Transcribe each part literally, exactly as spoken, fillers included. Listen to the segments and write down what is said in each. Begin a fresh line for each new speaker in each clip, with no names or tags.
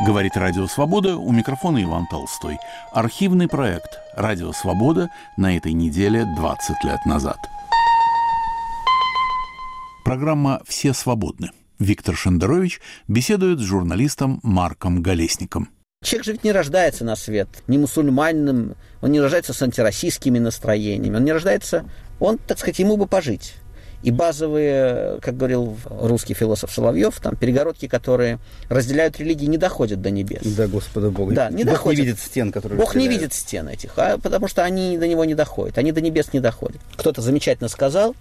Говорит Радио Свобода, у микрофона Иван Толстой. Архивный проект «Радио Свобода» на этой неделе двадцать лет назад. Программа «Все свободны». Виктор Шендерович беседует с журналистом Марком Голесником.
Человек же ведь не рождается на свет не мусульманином, он не рождается с антироссийскими настроениями, он не рождается, он, так сказать, ему бы пожить. И базовые, как говорил русский философ Соловьев, там перегородки, которые разделяют религии, не доходят до небес.
До Господа Бога.
Да, не
Бог
доходят.
не видит стен, которые
Бог
разделяют.
не видит стен этих, а, потому что они до него не доходят, они до небес не доходят. Кто-то замечательно сказал,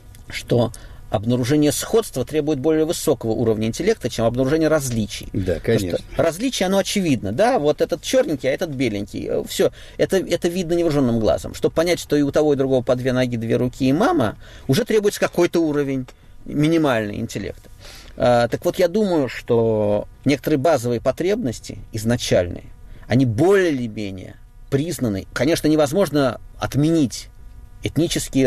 что обнаружение сходства требует более высокого уровня интеллекта, чем обнаружение различий.
Да, конечно.
Различие, оно очевидно, да, вот этот черненький, а этот беленький. Все, это, это видно невооруженным глазом. Чтобы понять, что и у того, и у другого по две ноги, две руки и мама, уже требуется какой-то уровень минимальный интеллекта. А, так вот, я думаю, что некоторые базовые потребности изначальные, они более или менее признаны. Конечно, невозможно отменить этнические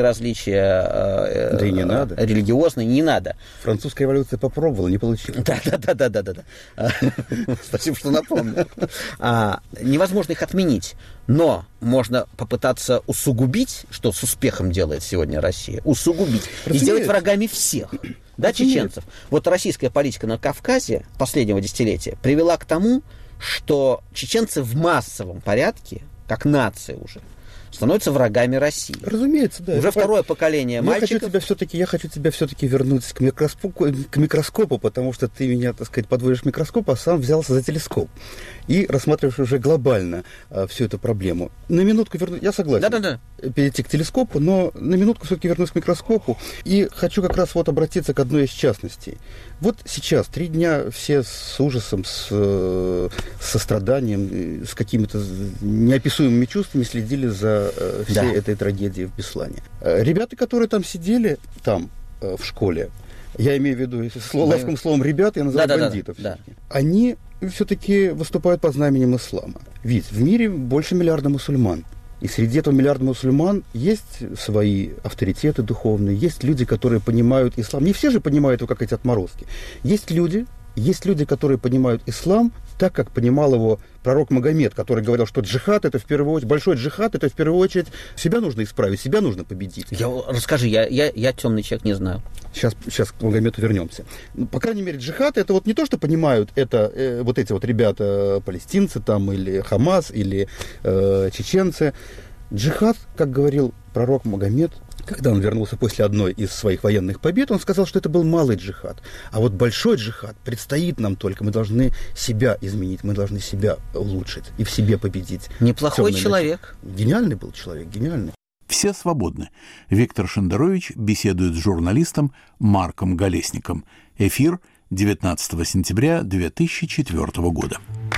различия,
да и не надо.
Религиозные, не надо.
Французская революция попробовала, не получилось.
Да, да, да, да, да, да, да. Спасибо, что напомнил. А, невозможно их отменить, но можно попытаться усугубить, что с успехом делает сегодня Россия, усугубить и сделать врагами всех, да, чеченцев. Вот российская политика на Кавказе последнего десятилетия привела к тому, что чеченцы в массовом порядке, как нация уже, становятся врагами России.
Разумеется, да.
Уже второе поколение
я
мальчиков.
Хочу тебя все-таки, я хочу тебя все-таки вернуть к микроскопу, к микроскопу, потому что ты меня, так сказать, подводишь микроскоп, а сам взялся за телескоп. И рассматриваешь уже глобально а, всю эту проблему. На минутку вернусь, я согласен.
Да-да-да.
Перейти к телескопу, но на минутку все-таки вернусь к микроскопу. И хочу как раз вот обратиться к одной из частностей. Вот сейчас, три дня все с ужасом, с, с состраданием, с какими-то неописуемыми чувствами следили за э, всей да. этой трагедией в Беслане. Ребята, которые там сидели, там, э, в школе, я имею в виду, если слово, да. ласковым словом ребята, я называю да, бандитов, да, да. они все-таки выступают под знаменем ислама. Ведь в мире больше миллиарда мусульман. И среди этого миллиарда мусульман есть свои авторитеты духовные, есть люди, которые понимают ислам. Не все же понимают его, как эти отморозки. Есть люди, есть люди, которые понимают ислам так, как понимал его пророк Магомед, который говорил, что джихад, это в первую очередь, большой джихад, это в первую очередь себя нужно исправить, себя нужно победить.
Я, расскажи, я, я, я темный человек, не знаю.
Сейчас, сейчас к Магомеду вернемся. Ну, по крайней мере, джихад, это вот не то, что понимают это э, вот эти вот ребята, палестинцы там, или Хамас, или э, чеченцы. Джихад, как говорил пророк Магомед, когда он вернулся после одной из своих военных побед, он сказал, что это был малый джихад. А вот большой джихад предстоит нам только. Мы должны себя изменить, мы должны себя улучшить и в себе победить.
Неплохой Темный человек.
Начало. Гениальный был человек, гениальный.
Все свободны. Виктор Шендерович беседует с журналистом Марком Голесником. Эфир девятнадцатого сентября две тысячи четвёртого года.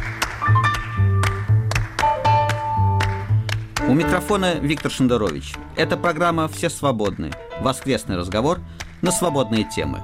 У микрофона Виктор Шендерович. Это программа «Все свободны». Воскресный разговор на свободные темы.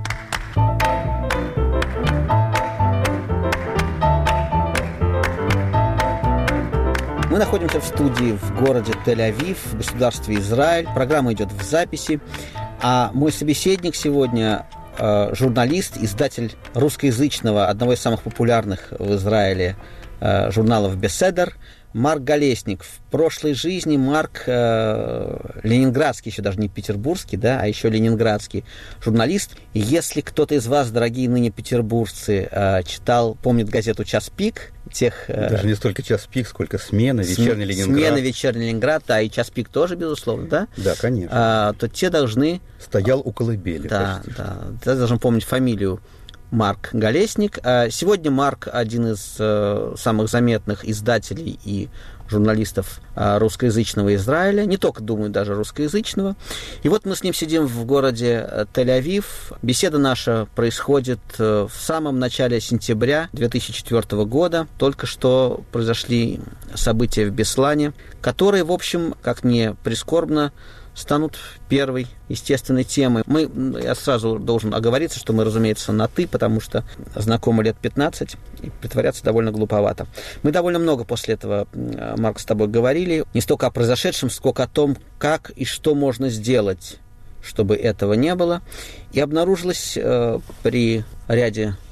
Мы находимся в студии в городе Тель-Авив, в государстве Израиль. Программа идет в записи. А мой собеседник сегодня э, журналист, издатель русскоязычного, одного из самых популярных в Израиле э, журналов «Беседер», Марк Голесник. В прошлой жизни Марк э, ленинградский, еще даже не петербургский, да, а еще ленинградский журналист. И если кто-то из вас, дорогие ныне петербуржцы, э, читал, помнит газету «Час пик», тех... Э,
даже не столько «Час пик», сколько «Смена», «Вечерний Ленинград».
«Смена», «Вечерний Ленинград», да, и «Час пик» тоже, безусловно, да?
Да, конечно.
А, то те должны...
Стоял у колыбели.
Да,
почти.
да. Ты должен помнить фамилию Марк Голесник. Сегодня Марк один из э, самых заметных издателей и журналистов э, русскоязычного Израиля, не только, думаю, даже русскоязычного. И вот мы с ним сидим в городе Тель-Авив. Беседа наша происходит э, в самом начале сентября две тысячи четвёртого года. Только что произошли события в Беслане, которые, в общем, как ни прискорбно, станут первой естественной темой. Мы, я сразу должен оговориться, что мы, разумеется, на «ты», потому что знакомы лет пятнадцать, и притворяться довольно глуповато. Мы довольно много после этого, Марк, с тобой говорили, не столько о произошедшем, сколько о том, как и что можно сделать, чтобы этого не было. И обнаружилось э, при ряде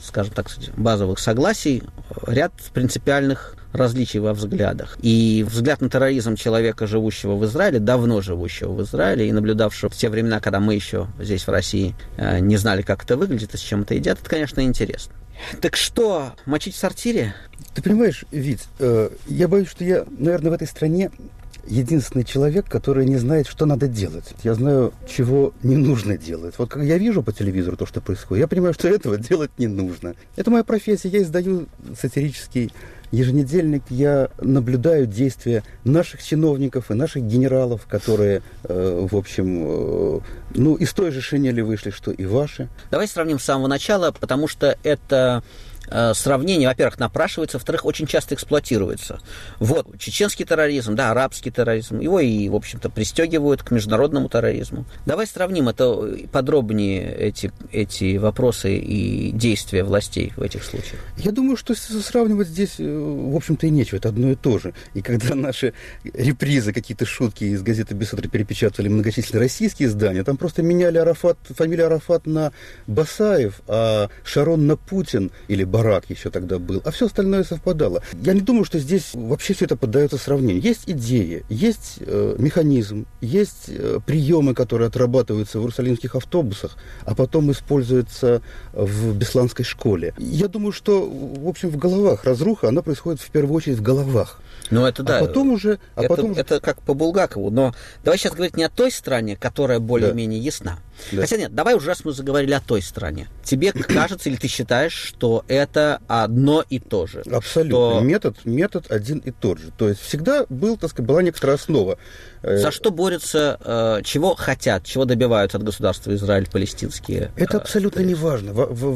скажем так, базовых согласий, ряд принципиальных различий во взглядах. И взгляд на терроризм человека, живущего в Израиле, давно живущего в Израиле и наблюдавшего в те времена, когда мы еще здесь, в России, не знали, как это выглядит и с чем это едят, это, конечно, интересно. Так что, мочить в сортире?
Ты понимаешь, Вить, я боюсь, что я, наверное, в этой стране единственный человек, который не знает, что надо делать. Я знаю, чего не нужно делать. Вот как я вижу по телевизору то, что происходит, я понимаю, что этого делать не нужно. Это моя профессия. Я издаю сатирический еженедельник. Я наблюдаю действия наших чиновников и наших генералов, которые, э, в общем, э, ну, из той же шинели вышли, что и ваши.
Давай сравним с самого начала, потому что это... сравнение, во-первых, напрашивается, во-вторых, очень часто эксплуатируется. Вот, чеченский терроризм, да, арабский терроризм, его и, в общем-то, пристегивают к международному терроризму. Давай сравним это подробнее, эти, эти вопросы и действия властей в этих случаях.
Я думаю, что сравнивать здесь, в общем-то, и нечего, это одно и то же. И когда наши репризы, какие-то шутки из газеты «Бессудра» перепечатывали многочисленные российские издания, там просто меняли Арафат, фамилию Арафат на Басаев, а Шарон на Путин или Барак еще тогда был, а все остальное совпадало. Я не думаю, что здесь вообще все это поддается сравнению. Есть идея, есть э, механизм, есть э, приемы, которые отрабатываются в иерусалимских автобусах, а потом используются в Бесланской школе. Я думаю, что, в общем, в головах разруха, она происходит в первую очередь в головах.
Ну, это да.
А потом уже... А
это,
потом...
это как по Булгакову. Но давай сейчас говорить не о той стране, которая более-менее да. ясна. Да. Хотя нет, давай уже раз мы заговорили о той стране. Тебе кажется или ты считаешь, что это одно и то же?
Абсолютно.
Что...
Метод, метод один и тот же. То есть всегда был, так сказать, была некоторая основа.
За что борются, чего хотят, чего добиваются от государства Израиль палестинские?
Это абсолютно не важно.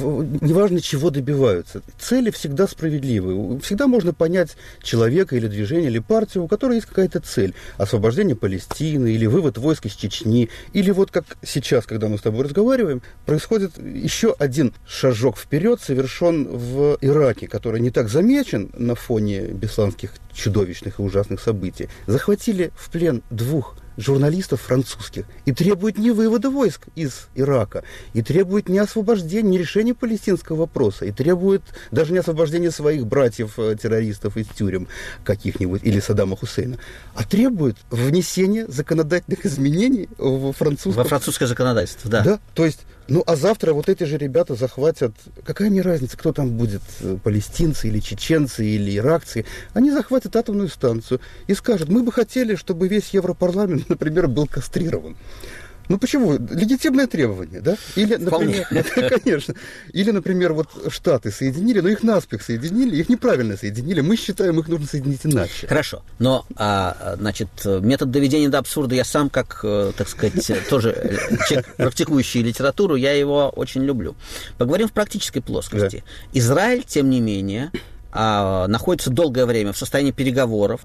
Не важно, чего добиваются. Цели всегда справедливые. Всегда можно понять человека или движение, или партию, у которой есть какая-то цель. Освобождение Палестины, или вывод войск из Чечни, или вот как сейчас, когда мы с тобой разговариваем, происходит еще один шажок вперед, совершен в Ираке, который не так замечен на фоне бесланских чудовищных и ужасных событий. Захватили в плен двух журналистов французских и требуют не вывода войск из Ирака, и требуют не освобождения, не решения палестинского вопроса, и требуют даже не освобождения своих братьев-террористов из тюрем каких-нибудь, или Саддама Хусейна, а требуют внесения законодательных изменений в французское...
Во французское законодательство, да.
Да, то есть, ну, а завтра вот эти же ребята захватят, какая мне разница, кто там будет, палестинцы или чеченцы или иракцы, они захватят атомную станцию и скажут, мы бы хотели, чтобы весь Европарламент, например, был кастрирован. Ну почему? Легитимное требование, да? Или, например, конечно. Или, например, вот Штаты соединили, но их наспех соединили, их неправильно соединили. Мы считаем, их нужно соединить иначе.
Хорошо. Но, а, значит, метод доведения до абсурда, я сам, как, так сказать, тоже человек, практикующий литературу, я его очень люблю. Поговорим в практической плоскости. Да. Израиль, тем не менее, а, находится долгое время в состоянии переговоров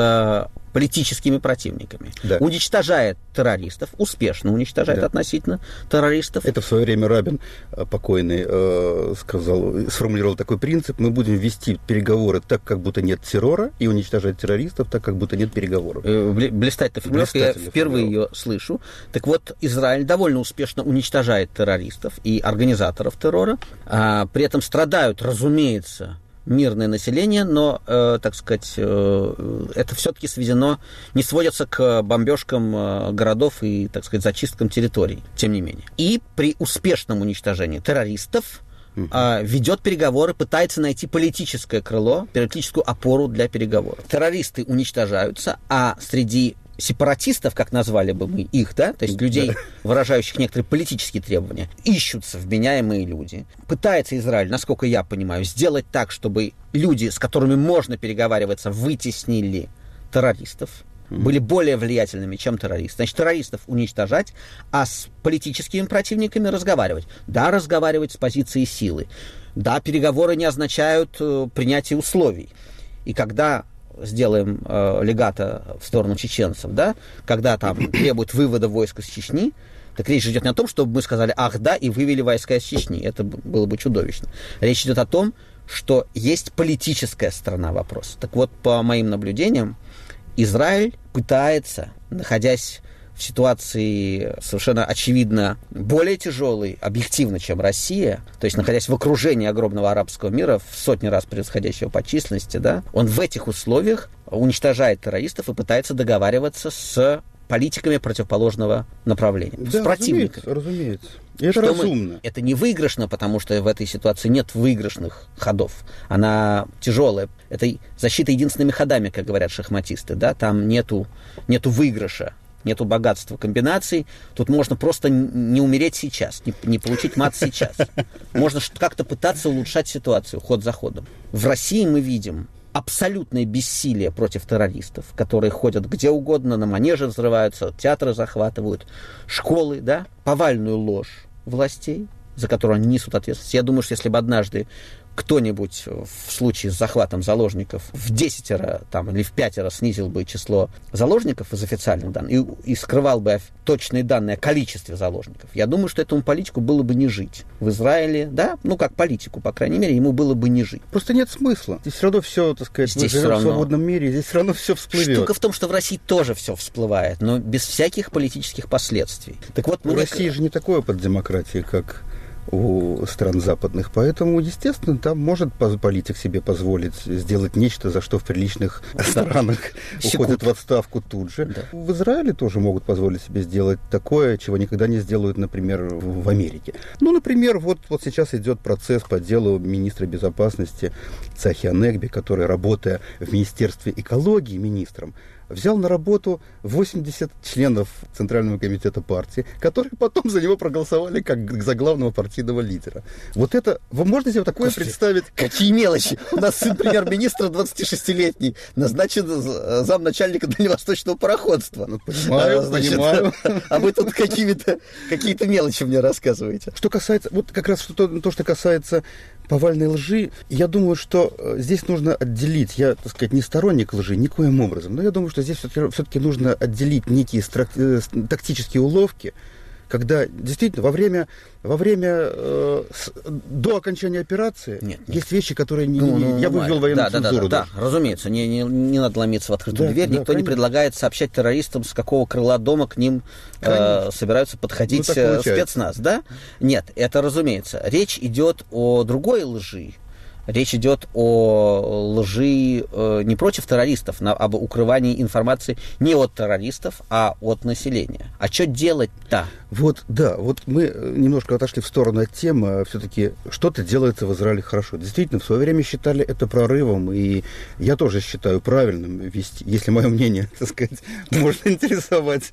с политическими противниками. Да. Уничтожает террористов, успешно уничтожает да. относительно террористов.
Это в свое время Рабин покойный э, сказал, сформулировал такой принцип: мы будем вести переговоры так, как будто нет террора, и уничтожать террористов так, как будто нет переговоров.
Блистательная формулировка, я впервые ее слышу. Так вот, Израиль довольно успешно уничтожает террористов и организаторов террора. А, при этом страдают, разумеется, мирное население, но, э, так сказать, э, это все-таки сведено, не сводится к бомбежкам э, городов и, так сказать, зачисткам территорий, тем не менее. И при успешном уничтожении террористов э, ведет переговоры, пытается найти политическое крыло, политическую опору для переговоров. Террористы уничтожаются, а среди сепаратистов, как назвали бы мы их, да, то есть людей, выражающих некоторые политические требования, ищутся вменяемые люди. Пытается Израиль, насколько я понимаю, сделать так, чтобы люди, с которыми можно переговариваться, вытеснили террористов, mm-hmm. были более влиятельными, чем террористы. Значит, террористов уничтожать, а с политическими противниками разговаривать. Да, разговаривать с позиции силы. Да, переговоры не означают э, принятие условий. И когда сделаем э, легато в сторону чеченцев, да, когда там требуют вывода войск из Чечни, так речь идет не о том, чтобы мы сказали, ах да, и вывели войска из Чечни. Это было бы чудовищно. Речь идет о том, что есть политическая сторона вопроса. Так вот, по моим наблюдениям, Израиль пытается, находясь в ситуации совершенно очевидно более тяжелой, объективно, чем Россия, то есть находясь в окружении огромного арабского мира, в сотни раз превосходящего по численности, да, он в этих условиях уничтожает террористов и пытается договариваться с политиками противоположного направления,
да,
с противниками.
Разумеется, разумеется. И это
Что
разумно.
Мы, это не выигрышно, потому что в этой ситуации нет выигрышных ходов. Она тяжелая. Это защита единственными ходами, как говорят шахматисты. Да? Там нету, нету выигрыша, нету богатства комбинаций. Тут можно просто не умереть сейчас, не, не получить мат сейчас. Можно как-то пытаться улучшать ситуацию ход за ходом. В России мы видим абсолютное бессилие против террористов, которые ходят где угодно, на манеже взрываются, театры захватывают, школы, да, повальную ложь властей, за которую они несут ответственность. Я думаю, что если бы однажды кто-нибудь в случае с захватом заложников в десятеро там, или в пятеро снизил бы число заложников из официальных данных и, и скрывал бы точные данные о количестве заложников, я думаю, что этому политику было бы не жить. В Израиле, да, ну как политику, по крайней мере, ему было бы не жить.
Просто нет смысла. Здесь все равно все, так сказать,
здесь
мы живем
равно...
в свободном мире, здесь все равно все всплывет.
Штука в том, что в России тоже все всплывает, но без всяких политических последствий. Так вот,
у
мне...
России же не такой опыт демократии, как у стран западных, поэтому, естественно, там может политик себе позволить сделать нечто, за что в приличных да. странах уходят в отставку тут же. Да. В Израиле тоже могут позволить себе сделать такое, чего никогда не сделают, например, в Америке. Ну, например, вот, вот сейчас идет процесс по делу министра безопасности Цахи Анегби, который, работая в Министерстве экологии министром, взял на работу восемьдесят членов Центрального комитета партии, которые потом за него проголосовали как за главного партийного лидера. Вот это... Вы можете себе такое Господи, представить?
Какие мелочи! У нас сын премьер-министра двадцатишестилетний, назначен замначальника дальневосточного пароходства.
Ну, понимаю, Значит, понимаю.
А вы тут какими-то, какие-то мелочи мне рассказываете.
Что касается... Вот как раз то, то что касается повальной лжи, я думаю, что здесь нужно отделить, я, так сказать, не сторонник лжи никоим образом, но я думаю, что здесь все-таки, все-таки нужно отделить некие страк, э, тактические уловки, когда действительно во время, во время э, с, до окончания операции нет, нет. есть вещи, которые не, ну, ну, я бы ввел военную
да,
цензуру.
Да, да, да, разумеется, не, не, не надо ломиться в открытую да, дверь, да, никто конечно. не предлагает сообщать террористам, с какого крыла дома к ним э, собираются подходить ну, спецназ, да? Нет, это разумеется. Речь идет о другой лжи. Речь идет о лжи э, не против террористов, на, об укрывании информации не от террористов, а от населения. А что делать-то?
Вот, да, вот мы немножко отошли в сторону от темы. Все-таки что-то делается в Израиле хорошо. Действительно, в свое время считали это прорывом, и я тоже считаю правильным вести, если мое мнение, так сказать, может интересовать.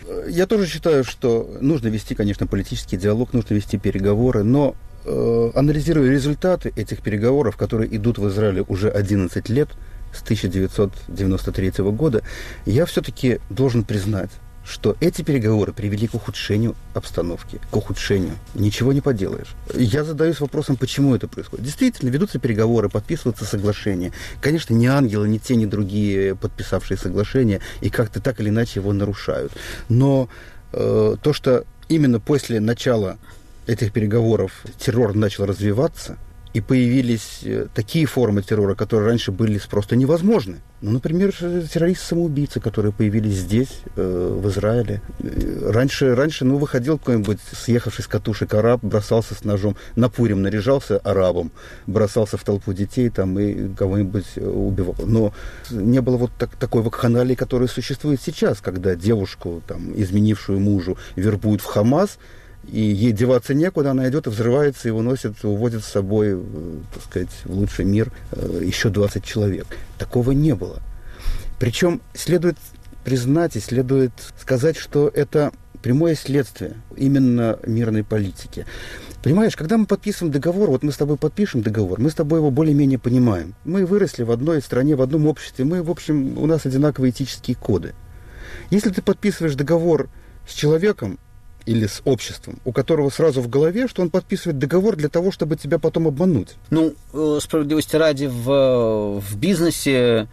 Я тоже считаю, что нужно вести, конечно, политический диалог, нужно вести переговоры, но анализируя результаты этих переговоров, которые идут в Израиле уже одиннадцать лет, с тысяча девятьсот девяносто третьего года, я все-таки должен признать, что эти переговоры привели к ухудшению обстановки, к ухудшению. Ничего не поделаешь. Я задаюсь вопросом, почему это происходит. Действительно, ведутся переговоры, подписываются соглашения. Конечно, ни ангелы, ни те, ни другие, подписавшие соглашение, и как-то так или иначе его нарушают. Но э, то, что именно после начала этих переговоров террор начал развиваться, и появились такие формы террора, которые раньше были просто невозможны. Ну, например, террористы-самоубийцы, которые появились здесь, э, в Израиле. Раньше, раньше, ну, выходил какой-нибудь съехавший с катушек араб, бросался с ножом, на Пурим наряжался арабом, бросался в толпу детей там и кого-нибудь убивал. Но не было вот так, такой вакханалии, которая существует сейчас, когда девушку, там, изменившую мужу, вербуют в Хамас, и ей деваться некуда, она идет и взрывается, и выносит, уводит с собой, так сказать, в лучший мир еще двадцать человек. Такого не было. Причем следует признать и следует сказать, что это прямое следствие именно мирной политики. Понимаешь, когда мы подписываем договор, вот мы с тобой подпишем договор, мы с тобой его более-менее понимаем. Мы выросли в одной стране, в одном обществе, мы, в общем, у нас одинаковые этические коды. Если ты подписываешь договор с человеком, или с обществом, у которого сразу в голове, что он подписывает договор для того, чтобы тебя потом обмануть.
Ну, справедливости ради, в, в бизнесе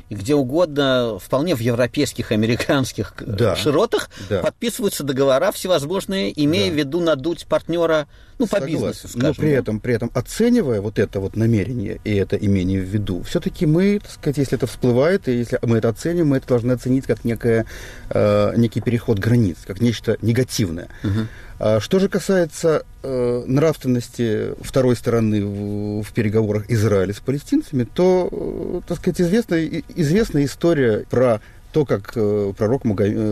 и где угодно, вполне в европейских, американских
да.
широтах
да.
подписываются договора всевозможные, имея да. в виду надуть партнера, ну, по
Согласен.
бизнесу, скажем.
Но при этом, при этом, оценивая вот это вот намерение и это имение в виду, все-таки мы, так сказать, если это всплывает, и если мы это оценим, мы это должны оценить как некое, э, некий переход границ, как нечто негативное.
Угу.
А что же касается э, нравственности второй стороны в, в переговорах Израиля с палестинцами, то, э, так сказать, известная, известная история про то, как э, пророк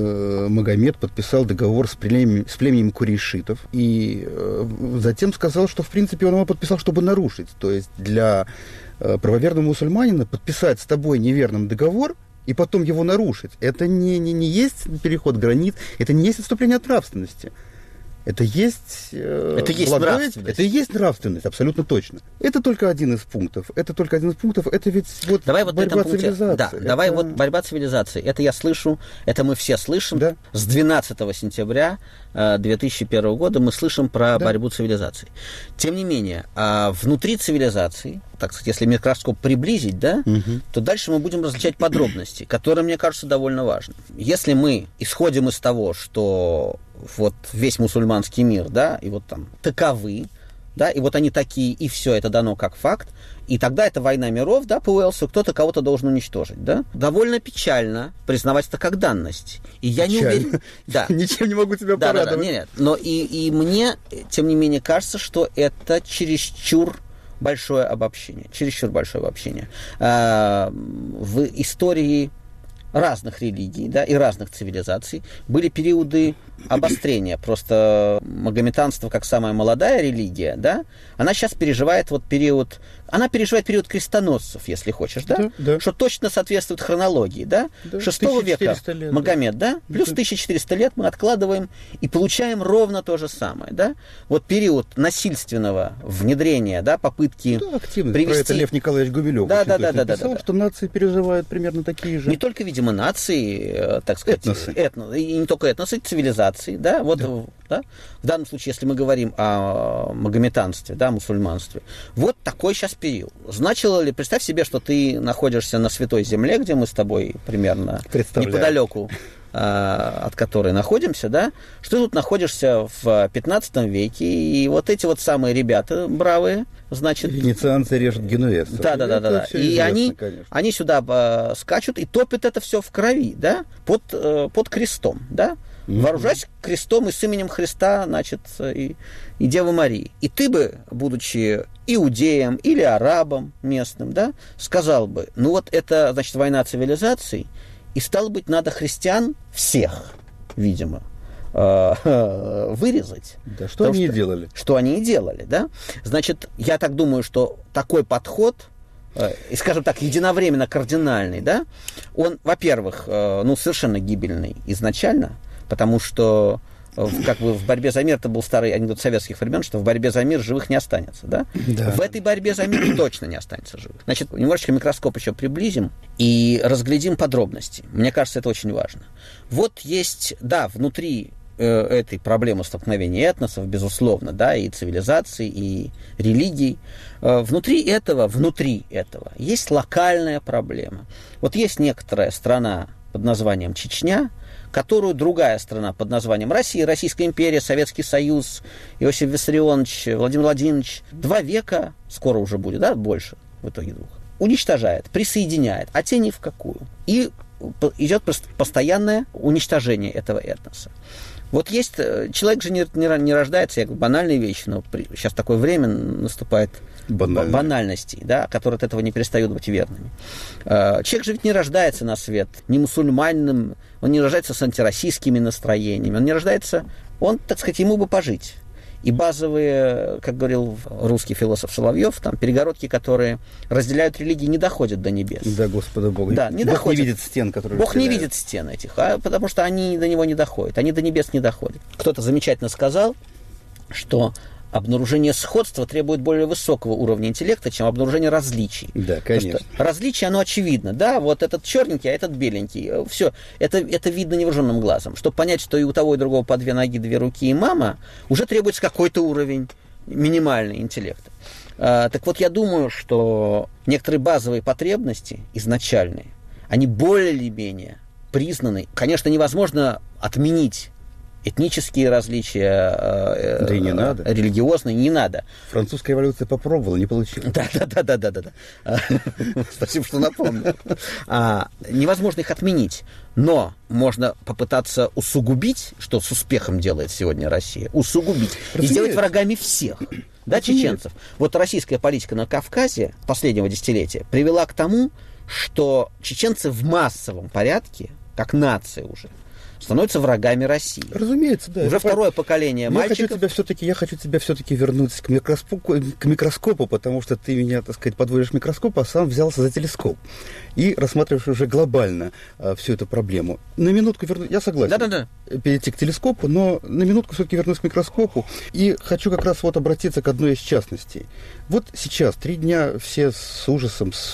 Магомед подписал договор с племенем, с племенем курейшитов, и э, затем сказал, что, в принципе, он его подписал, чтобы нарушить. То есть для э, правоверного мусульманина подписать с тобой неверным договор и потом его нарушить, это не, не, не есть переход границ, это не есть отступление от нравственности. Это есть, э,
это есть
благое,
нравственность.
Это и есть нравственность, абсолютно точно. Это только один из пунктов. Это только один из пунктов. Это ведь вот
давай вот
борьба
пункте,
цивилизации.
Да,
это...
давай вот борьба цивилизации. Это я слышу, это мы все слышим.
Да.
С двенадцатого сентября две тысячи первого года мы слышим про
да.
борьбу цивилизаций. Тем не менее, внутри цивилизации, так сказать, если микроскоп приблизить, да, угу. то дальше мы будем различать подробности, которые, мне кажется, довольно важны. Если мы исходим из того, что вот весь мусульманский мир, да, и вот там таковы, да, и вот они такие, и все это дано как факт, и тогда это война миров, да, по Уэллсу, кто-то кого-то должен уничтожить, да. Довольно печально признавать это как данность. И я
печально.
не уверен... Да.
Ничем не могу тебя
да,
порадовать.
Да, да, нет, нет. Но и, и мне, тем не менее, кажется, что это чересчур большое обобщение. Чересчур большое обобщение. А, в истории разных религий, да, и разных цивилизаций были периоды обострения. Просто магометанство, как самая молодая религия, да, она сейчас переживает вот период, она переживает период крестоносцев, если хочешь, да,
да, да.
что точно соответствует хронологии, да,
да
шестого века
лет,
Магомед, да,
да,
плюс тысяча четыреста лет мы откладываем и получаем ровно то же самое, да, вот период насильственного внедрения, да, попытки
да, активно.
привести...
Про это Лев Николаевич Гумилев
да, да, да, да,
написал,
да, да,
что нации переживают примерно такие же.
Не только, видимо, нации, так сказать,
этносы.
Этно, и не только этносы, цивилизации, да, вот, да. Да? В данном случае, если мы говорим о магометанстве, да, мусульманстве, вот такой сейчас период. Значило ли, представь себе, что ты находишься на Святой Земле, где мы с тобой примерно неподалеку от которой находимся, да, что ты тут находишься в пятнадцатом веке, и вот эти вот самые ребята бравые, значит...
Венецианцы режут генуэзцев.
Да, да, да, да, да. И известно, они, они сюда э, скачут и топят это все в крови, да, под, э, под крестом, да, mm-hmm. вооружаясь крестом и с именем Христа, значит, и, и Девы Марии. И ты бы, будучи иудеем или арабом местным, да, сказал бы, ну вот это, значит, война цивилизаций, и, стало быть, надо христиан всех, видимо, вырезать.
Да, что они и делали.
Что они и делали, да. Значит, я так думаю, что такой подход, и, скажем так, единовременно кардинальный, да, он, во-первых, ну, совершенно гибельный изначально, потому что как бы в борьбе за мир, это был старый анекдот советских времен, что в борьбе за мир живых не останется, да? Да. В этой борьбе за мир точно не останется живых. Значит, немножечко микроскоп еще приблизим и разглядим подробности. Мне кажется, это очень важно. Вот есть, да, внутри э, этой проблемы столкновения этносов, безусловно, да, и цивилизаций, и религий, э, внутри этого, внутри этого есть локальная проблема. Вот есть некоторая страна под названием Чечня, которую другая страна под названием Россия, Российская империя, Советский Союз, Иосиф Виссарионович, Владимир Владимирович, два века, скоро уже будет, да, больше в итоге двух, уничтожает, присоединяет, а те ни в какую. И идет постоянное уничтожение этого этноса. Вот есть, человек же не, не, не рождается, я говорю, банальные вещи, но при, сейчас такое время наступает Банальный. банальностей, да, которые от этого не перестают быть верными. Человек же ведь не рождается на свет не мусульманином, он не рождается с антироссийскими настроениями, он не рождается, он, так сказать, ему бы пожить. И базовые, как говорил русский философ Соловьев, там перегородки, которые разделяют религии, не доходят до небес.
Да, Господа Бога.
Да, не
Бог
доходят.
не видит стен, которые
Бог
разделяют.
не видит стен этих, а, потому что они до него не доходят, они до небес не доходят. Кто-то замечательно сказал, что обнаружение сходства требует более высокого уровня интеллекта, чем обнаружение различий.
Да, конечно.
Различие, оно очевидно. Да, вот этот черненький, а этот беленький. Все, это, это видно невооруженным глазом. Чтобы понять, что и у того, и у другого по две ноги, две руки и мама, уже требуется какой-то уровень минимальный интеллекта. А, так вот, я думаю, что некоторые базовые потребности изначальные, они более или менее признаны. Конечно, невозможно отменить этнические различия,
да и не надо.
Религиозные, не надо.
Французская революция попробовала, не получилось.
Да, да, да, да, да, да. Спасибо, что напомнил. Невозможно их отменить, но можно попытаться усугубить, что с успехом делает сегодня Россия, усугубить и сделать врагами всех, да, чеченцев. Вот российская политика на Кавказе последнего десятилетия привела к тому, что чеченцы в массовом порядке, как нация уже, становятся врагами России.
Разумеется, да.
Уже
это
второе
по...
поколение
я
мальчиков.
Хочу тебя все-таки, я хочу тебя все-таки вернуть к микроскопу, к микроскопу, потому что ты меня, так сказать, подводишь к микроскопу, а сам взялся за телескоп. И рассматриваешь уже глобально а, всю эту проблему. На минутку вернусь, я согласен,
Да-да-да.
перейти к телескопу, но на минутку все-таки вернусь к микроскопу. И хочу как раз вот обратиться к одной из частностей. Вот сейчас, три дня все с ужасом, с,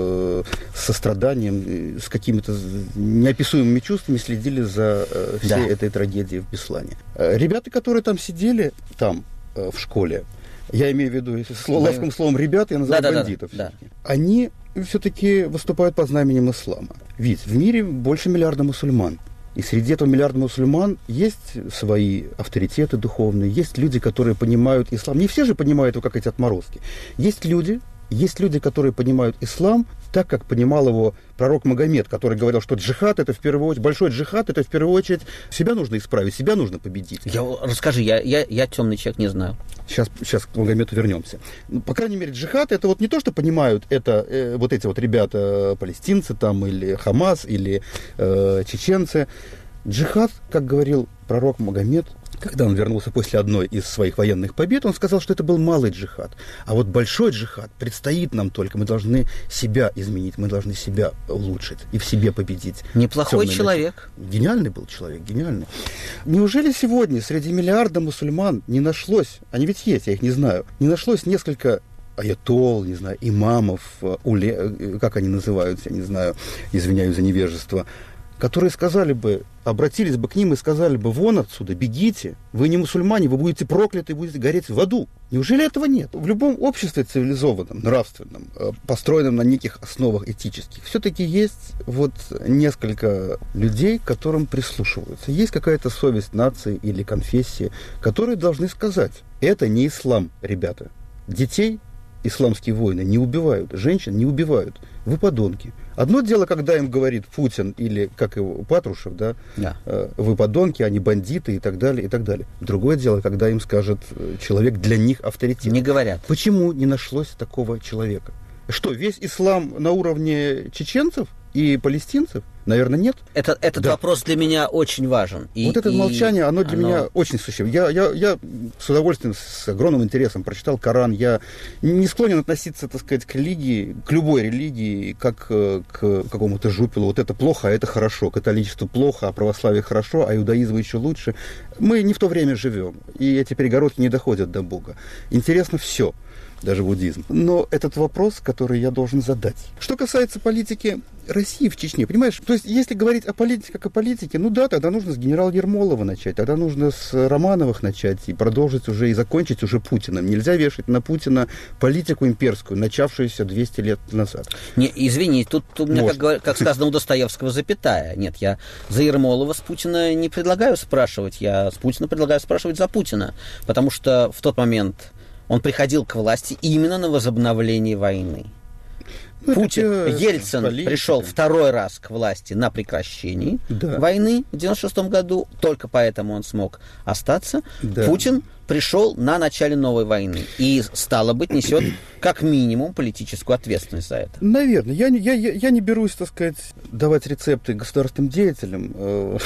с состраданием, с какими-то неописуемыми чувствами следили за э, всей да. этой трагедией в Беслане. Ребята, которые там сидели, там, э, в школе, я имею в виду, если слов, ласковым словом ребята, я называю да, бандитов, да, да. они все-таки выступают под знаменем ислама. Ведь в мире больше миллиарда мусульман. И среди этого миллиарда мусульман есть свои авторитеты духовные, есть люди, которые понимают ислам. Не все же понимают его, как эти отморозки. Есть люди, есть люди, которые понимают ислам так, как понимал его пророк Магомед, который говорил, что джихад это в первую очередь, большой джихад это в первую очередь себя нужно исправить, себя нужно победить.
Я, расскажи, я, я, я темный человек, не знаю.
Сейчас, сейчас к Магомету вернемся. Ну, по крайней мере, джихад это вот не то, что понимают это э, вот эти вот ребята, палестинцы там, или Хамас, или э, чеченцы. Джихад, как говорил пророк Магомед, когда он вернулся после одной из своих военных побед, он сказал, что это был малый джихад. А вот большой джихад предстоит нам только. Мы должны себя изменить, мы должны себя улучшить и в себе победить.
Неплохой человек.
Начало. Гениальный был человек, гениальный. Неужели сегодня среди миллиарда мусульман не нашлось, они ведь есть, я их не знаю, не нашлось несколько аятол, не знаю, имамов, уле, как они называются, я не знаю, извиняюсь за невежество, которые сказали бы, обратились бы к ним и сказали бы: вон отсюда, бегите, вы не мусульмане, вы будете прокляты, будете гореть в аду. Неужели этого нет? В любом обществе цивилизованном, нравственном, построенном на неких основах этических, все-таки есть вот несколько людей, к которым прислушиваются. Есть какая-то совесть нации или конфессии, которые должны сказать: это не ислам, ребята. Детей исламские войны не убивают, женщин не убивают. Вы подонки. Одно дело, когда им говорит Путин или, как его, Патрушев, да,
да.
э, вы подонки, они бандиты и так далее, и так далее. Другое дело, когда им скажет человек для них авторитет.
Не говорят.
Почему не нашлось такого человека? Что, весь ислам на уровне чеченцев и палестинцев? Наверное, нет.
Это, этот да. вопрос для меня очень важен. И,
вот это
и
молчание, оно для
оно...
меня очень существенно. Я, я, я с удовольствием, с огромным интересом прочитал Коран. Я не склонен относиться, так сказать, к религии, к любой религии, как к какому-то жупелу. Вот это плохо, а это хорошо. Католичество плохо, а православие хорошо, а иудаизм еще лучше. Мы не в то время живем, и эти перегородки не доходят до Бога. Интересно все. Даже буддизм. Но этот вопрос, который я должен задать. Что касается политики России в Чечне, понимаешь? То есть, если говорить о политике как о политике, ну да, тогда нужно с генерала Ермолова начать, тогда нужно с Романовых начать и продолжить уже, и закончить уже Путиным. Нельзя вешать на Путина политику имперскую, начавшуюся двести лет назад.
Не, извини, тут у меня, как, говор, как сказано у Достоевского, запятая. Нет, я за Ермолова с Путина не предлагаю спрашивать, я с Путина предлагаю спрашивать за Путина, потому что в тот момент он приходил к власти именно на возобновление войны. Ну, Путин, Ельцин политика. Пришел второй раз к власти на прекращении да. войны в девяносто шестом году, только поэтому он смог остаться. Да. Путин пришел на начале новой войны и, стало быть, несет как минимум политическую ответственность за это.
Наверное. Я, я, я не берусь, так сказать, давать рецепты государственным деятелям.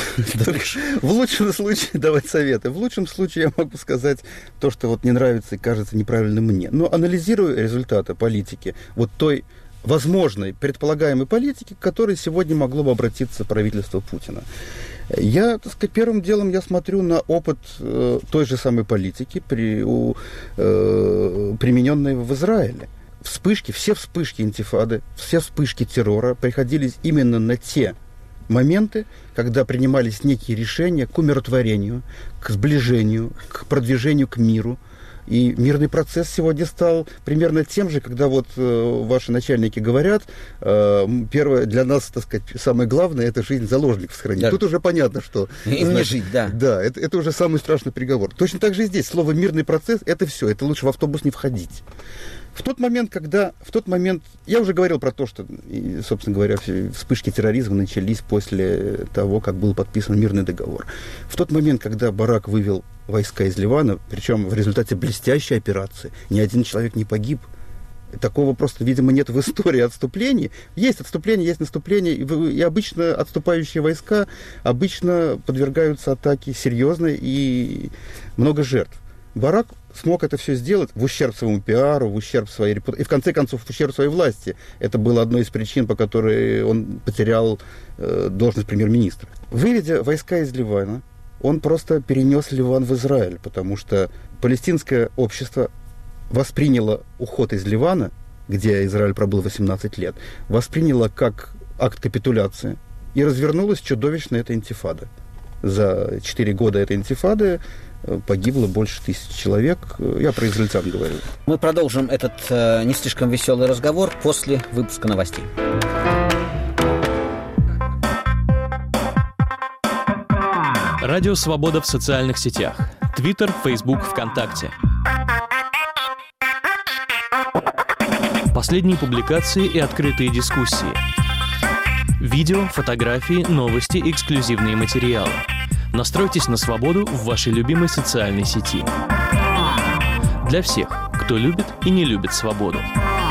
В лучшем случае давать советы. В лучшем случае я могу сказать то, что вот не нравится и кажется неправильным мне. Но анализируя результаты политики вот той возможной, предполагаемой политики, к которой сегодня могло бы обратиться правительство Путина. Я, так сказать, первым делом я смотрю на опыт э, той же самой политики, при, у, э, примененной в Израиле. Вспышки, все вспышки интифады, все вспышки террора приходились именно на те моменты, когда принимались некие решения к умиротворению, к сближению, к продвижению к миру. И мирный процесс сегодня стал примерно тем же, когда вот э, ваши начальники говорят, э, первое, для нас, так сказать, самое главное, это жизнь заложников сохранить. Да. Тут уже понятно, что...
Им не жить, да.
Да, это, это уже самый страшный приговор. Точно так же и здесь. Слово «мирный процесс» — это все. Это лучше в автобус не входить. В тот момент, когда... В тот момент... Я уже говорил про то, что, собственно говоря, вспышки терроризма начались после того, как был подписан мирный договор. В тот момент, когда Барак вывел войска из Ливана, причем в результате блестящей операции, ни один человек не погиб. Такого просто, видимо, нет в истории отступлений. Есть отступление, есть наступление, и обычно отступающие войска обычно подвергаются атаке серьезной и много жертв. Барак смог это все сделать в ущерб своему пиару, в ущерб своей репутации, и в конце концов в ущерб своей власти. Это было одной из причин, по которой он потерял э, должность премьер-министра. Выведя войска из Ливана, он просто перенес Ливан в Израиль, потому что палестинское общество восприняло уход из Ливана, где Израиль пробыл восемнадцать лет, восприняло как акт капитуляции, и развернулась чудовищная эта интифада. За четыре года этой интифады погибло больше тысячи человек. Я про израильтян говорю.
Мы продолжим этот э, не слишком веселый разговор после выпуска новостей.
Радио «Свобода» в социальных сетях. Твиттер, Фейсбук, ВКонтакте. Последние публикации и открытые дискуссии. Видео, фотографии, новости, эксклюзивные материалы. Настройтесь на свободу в вашей любимой социальной сети. Для всех, кто любит и не любит свободу.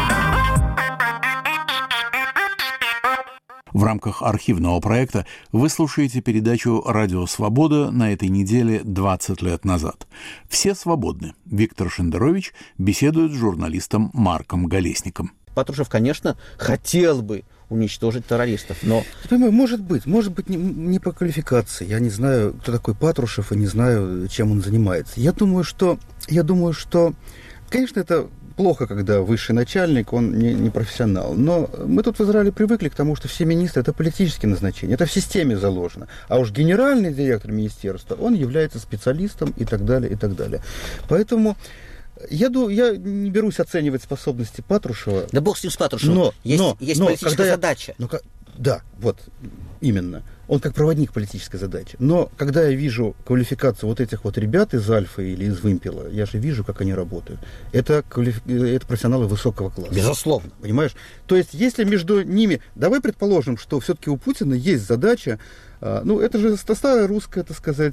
В рамках архивного проекта вы слушаете передачу «Радио Свобода» на этой неделе двадцать лет назад. Все свободны. Виктор Шендерович беседует с журналистом Марком Голесником.
Патрушев, конечно, хотел бы уничтожить террористов, но...
Я понимаю, может быть, может быть, не, не по квалификации. Я не знаю, кто такой Патрушев, и не знаю, чем он занимается. Я думаю, что, я думаю, что, конечно, это плохо, когда высший начальник, он не, не профессионал. Но мы тут в Израиле привыкли к тому, что все министры – это политические назначения, это в системе заложено. А уж генеральный директор министерства, он является специалистом и так далее, и так далее. Поэтому... Я, думаю, я не берусь оценивать способности Патрушева.
Да бог с ним, с Патрушевым.
Но,
есть
но,
есть
но,
политическая
я,
задача.
Ну, да, вот, именно. Он как проводник политической задачи. Но когда я вижу квалификацию вот этих вот ребят из Альфы или из Вымпела, я же вижу, как они работают. Это, квалиф... это профессионалы высокого класса.
Безусловно.
Понимаешь? То есть, если между ними... Давай предположим, что все-таки у Путина есть задача. Ну, это же старая русская, так сказать,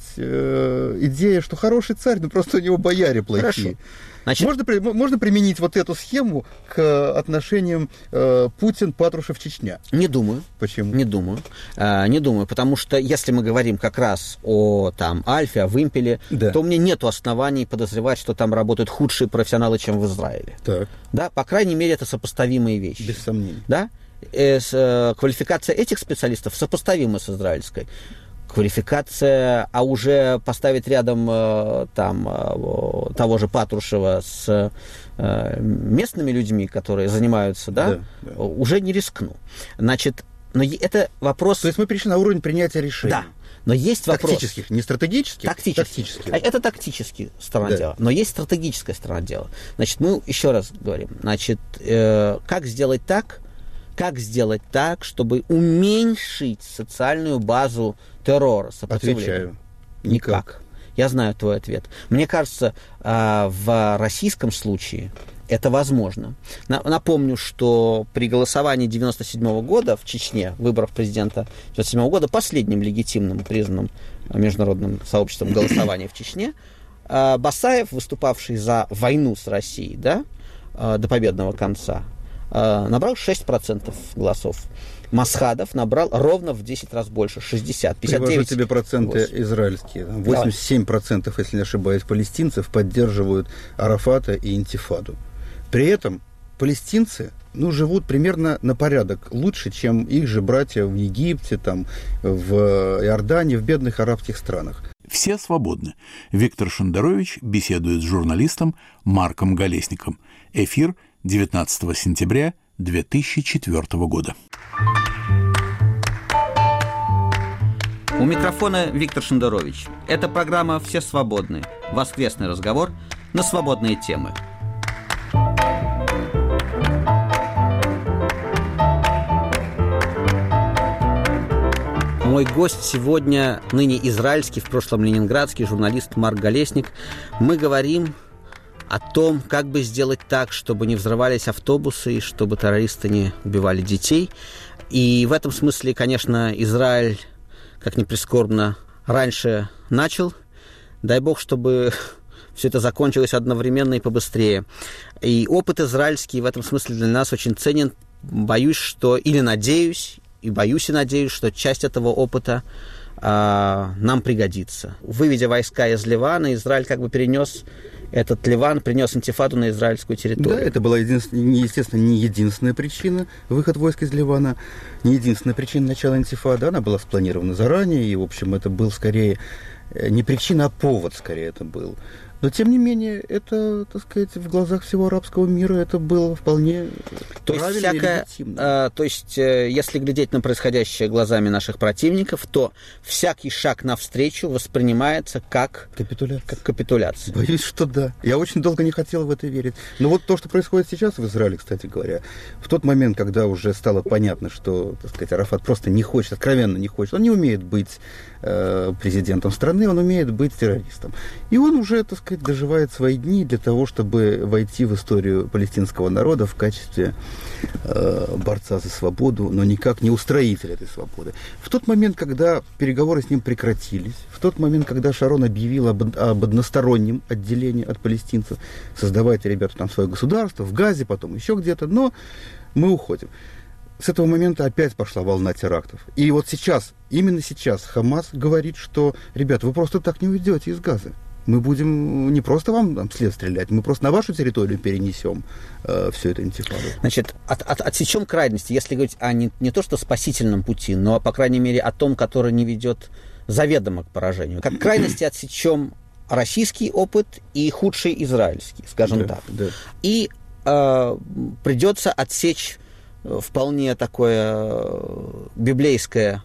идея, что хороший царь, но просто у него бояре плохие.
Хорошо. Значит...
Можно, можно применить вот эту схему к отношениям э, Путин-Патрушев-Чечня?
Не думаю.
Почему?
Не думаю. А, не думаю, потому что если мы говорим как раз о там, Альфе, о Вымпеле, да. то у меня нет оснований подозревать, что там работают худшие профессионалы, чем в Израиле.
Так.
Да? По крайней мере, это сопоставимые вещи.
Без сомнений.
Да? Э, с, э, квалификация этих специалистов сопоставима с израильской. Квалификация, а уже поставить рядом э, там, э, того же Патрушева с э, местными людьми, которые занимаются, да, да, да. уже не рискну. Значит, но это вопрос...
То есть мы пришли на уровень принятия решений.
Да. Но есть вопрос...
Тактических, не стратегических?
Тактических.
Тактических.
Это тактическая сторона
да.
дела. Но есть стратегическая сторона дела. Значит, мы еще раз говорим. Значит, э, как сделать так, как сделать так, чтобы уменьшить социальную базу террора, сопротивления?
Отвечаю.
Никак.
Никак.
Я знаю твой ответ. Мне кажется, в российском случае это возможно. Напомню, что при голосовании девяносто седьмого года в Чечне, выборах президента девяносто седьмого года, последним легитимным, признанным международным сообществом голосования в Чечне, Басаев, выступавший за войну с Россией, да, до победного конца, набрал шесть процентов голосов. Масхадов набрал ровно в десять раз больше, шестьдесят, пятьдесят девять.
Привожу тебе проценты восемь. Израильские. восемьдесят семь процентов, если не ошибаюсь, палестинцев поддерживают Арафата и интифаду. При этом палестинцы ну, живут примерно на порядок лучше, чем их же братья в Египте, там, в Иордании, в бедных арабских странах.
Все свободны. Виктор Шендерович беседует с журналистом Марком Голесником. Эфир девятнадцатого сентября две тысячи четвёртого года.
У микрофона Виктор Шендерович. Это программа «Все свободны». Воскресный разговор на свободные темы. Мой гость сегодня, ныне израильский, в прошлом ленинградский журналист Марк Голесник. Мы говорим о том, как бы сделать так, чтобы не взрывались автобусы и чтобы террористы не убивали детей. И в этом смысле, конечно, Израиль, как ни прискорбно, раньше начал. Дай бог, чтобы все это закончилось одновременно и побыстрее. И опыт израильский в этом смысле для нас очень ценен. Боюсь, что, или надеюсь, и боюсь и надеюсь, что часть этого опыта а, нам пригодится. Выведя войска из Ливана, Израиль как бы перенес этот Ливан, принес интифаду на израильскую территорию.
Да, это была, естественно, не единственная причина выхода войск из Ливана, не единственная причина начала интифады. Она была спланирована заранее, и, в общем, это был скорее не причина, а повод, скорее, это был. Но, тем не менее, это, так сказать, в глазах всего арабского мира это было вполне
то есть
правильно
всякое,
и легитимно.
А, то есть, если глядеть на происходящее глазами наших противников, то всякий шаг навстречу воспринимается как
капитуляция.
Как капитуляция.
Боюсь, что да. Я очень долго не хотел в это верить. Но вот то, что происходит сейчас в Израиле, кстати говоря, в тот момент, когда уже стало понятно, что, так сказать, Арафат просто не хочет, откровенно не хочет, он не умеет быть э, президентом страны, он умеет быть террористом. И он уже, так сказать, доживает свои дни для того, чтобы войти в историю палестинского народа в качестве э, борца за свободу, но никак не устроителя этой свободы. В тот момент, когда переговоры с ним прекратились, в тот момент, когда Шарон объявил об, об одностороннем отделении от палестинцев, создавайте, ребята, там свое государство, в Газе, потом еще где-то, но мы уходим. С этого момента опять пошла волна терактов. И вот сейчас, именно сейчас Хамас говорит, что, ребята, вы просто так не уйдете из Газы. Мы будем не просто вам там след стрелять, мы просто на вашу территорию перенесем э, всю эту интифаду.
Значит, от, от, отсечем крайности, если говорить о не, не то что спасительном пути, но, по крайней мере, о том, который не ведет заведомо к поражению. Как крайности отсечем российский опыт и худший израильский, скажем
да,
так.
Да.
И э, придется отсечь вполне такое библейское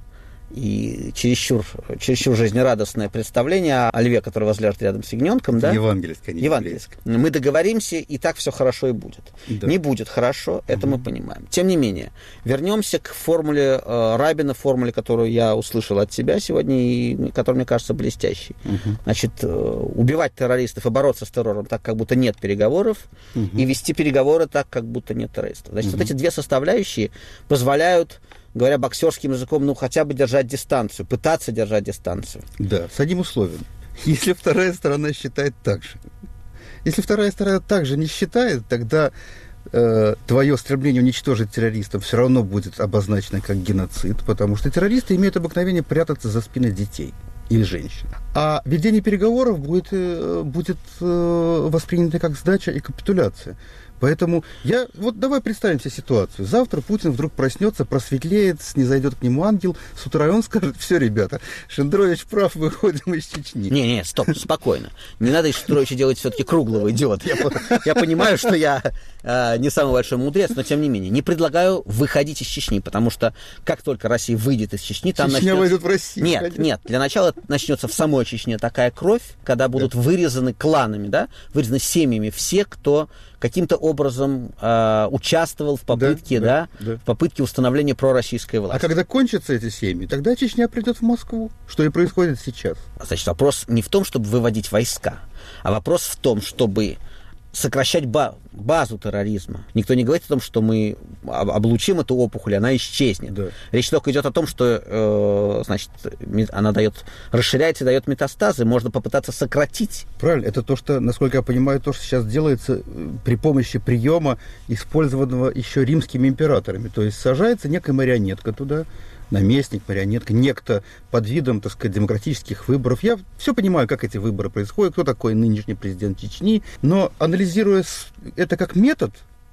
и чересчур, чересчур жизнерадостное представление о льве, который возлежит рядом с ягненком, да?
Евангельское, не
Евангельское. Мы договоримся, и так все хорошо и будет.
Да.
Не будет хорошо, это угу. мы понимаем. Тем не менее, вернемся к формуле э, Рабина, формуле, которую я услышал от тебя сегодня, и которая, мне кажется, блестящей. Угу. Значит, э, убивать террористов и бороться с террором так, как будто нет переговоров, угу. и вести переговоры так, как будто нет террористов. Значит, угу. вот эти две составляющие позволяют, говоря боксерским языком, ну, хотя бы держать дистанцию, пытаться держать дистанцию.
Да, с одним условием. Если вторая сторона считает так же. Если вторая сторона также не считает, тогда э, твое стремление уничтожить террористов все равно будет обозначено как геноцид, потому что террористы имеют обыкновение прятаться за спиной детей или женщин. А ведение переговоров будет, э, будет э, воспринято как сдача и капитуляция. Поэтому я... Вот давай представим себе ситуацию. Завтра Путин вдруг проснется, просветлеет, снизойдет к нему ангел, с утра и он скажет: все, ребята, Шендерович прав, выходим из Чечни.
Не-не, стоп, спокойно. Не надо из Шендеровича делать все-таки круглого идиота. Я, я понимаю, что я э, не самый большой мудрец, но тем не менее. Не предлагаю выходить из Чечни, потому что как только Россия выйдет из Чечни, там
Чечня
начнется...
войдет в Россию.
Нет,
конечно.
нет. Для начала начнется в самой Чечне такая кровь, когда будут да. вырезаны кланами, да, вырезаны семьями все, кто каким-то образом э, участвовал в попытке, да, да, да, в попытке установления пророссийской власти.
А когда кончатся эти семьи, тогда Чечня придет в Москву, что и происходит сейчас.
Значит, вопрос не в том, чтобы выводить войска, а вопрос в том, чтобы сокращать ба- базу терроризма. Никто не говорит о том, что мы облучим эту опухоль, она исчезнет. Да. Речь только идет о том, что э, значит, она дает, расширяется и дает метастазы, можно попытаться сократить.
Правильно, это то, что, насколько я понимаю, то, что сейчас делается при помощи приема, использованного еще римскими императорами. То есть сажается некая марионетка туда, наместник, марионетка, некто под видом, так сказать, демократических выборов. Я все понимаю, как эти выборы происходят, кто такой нынешний президент Чечни, но анализируя это как метод,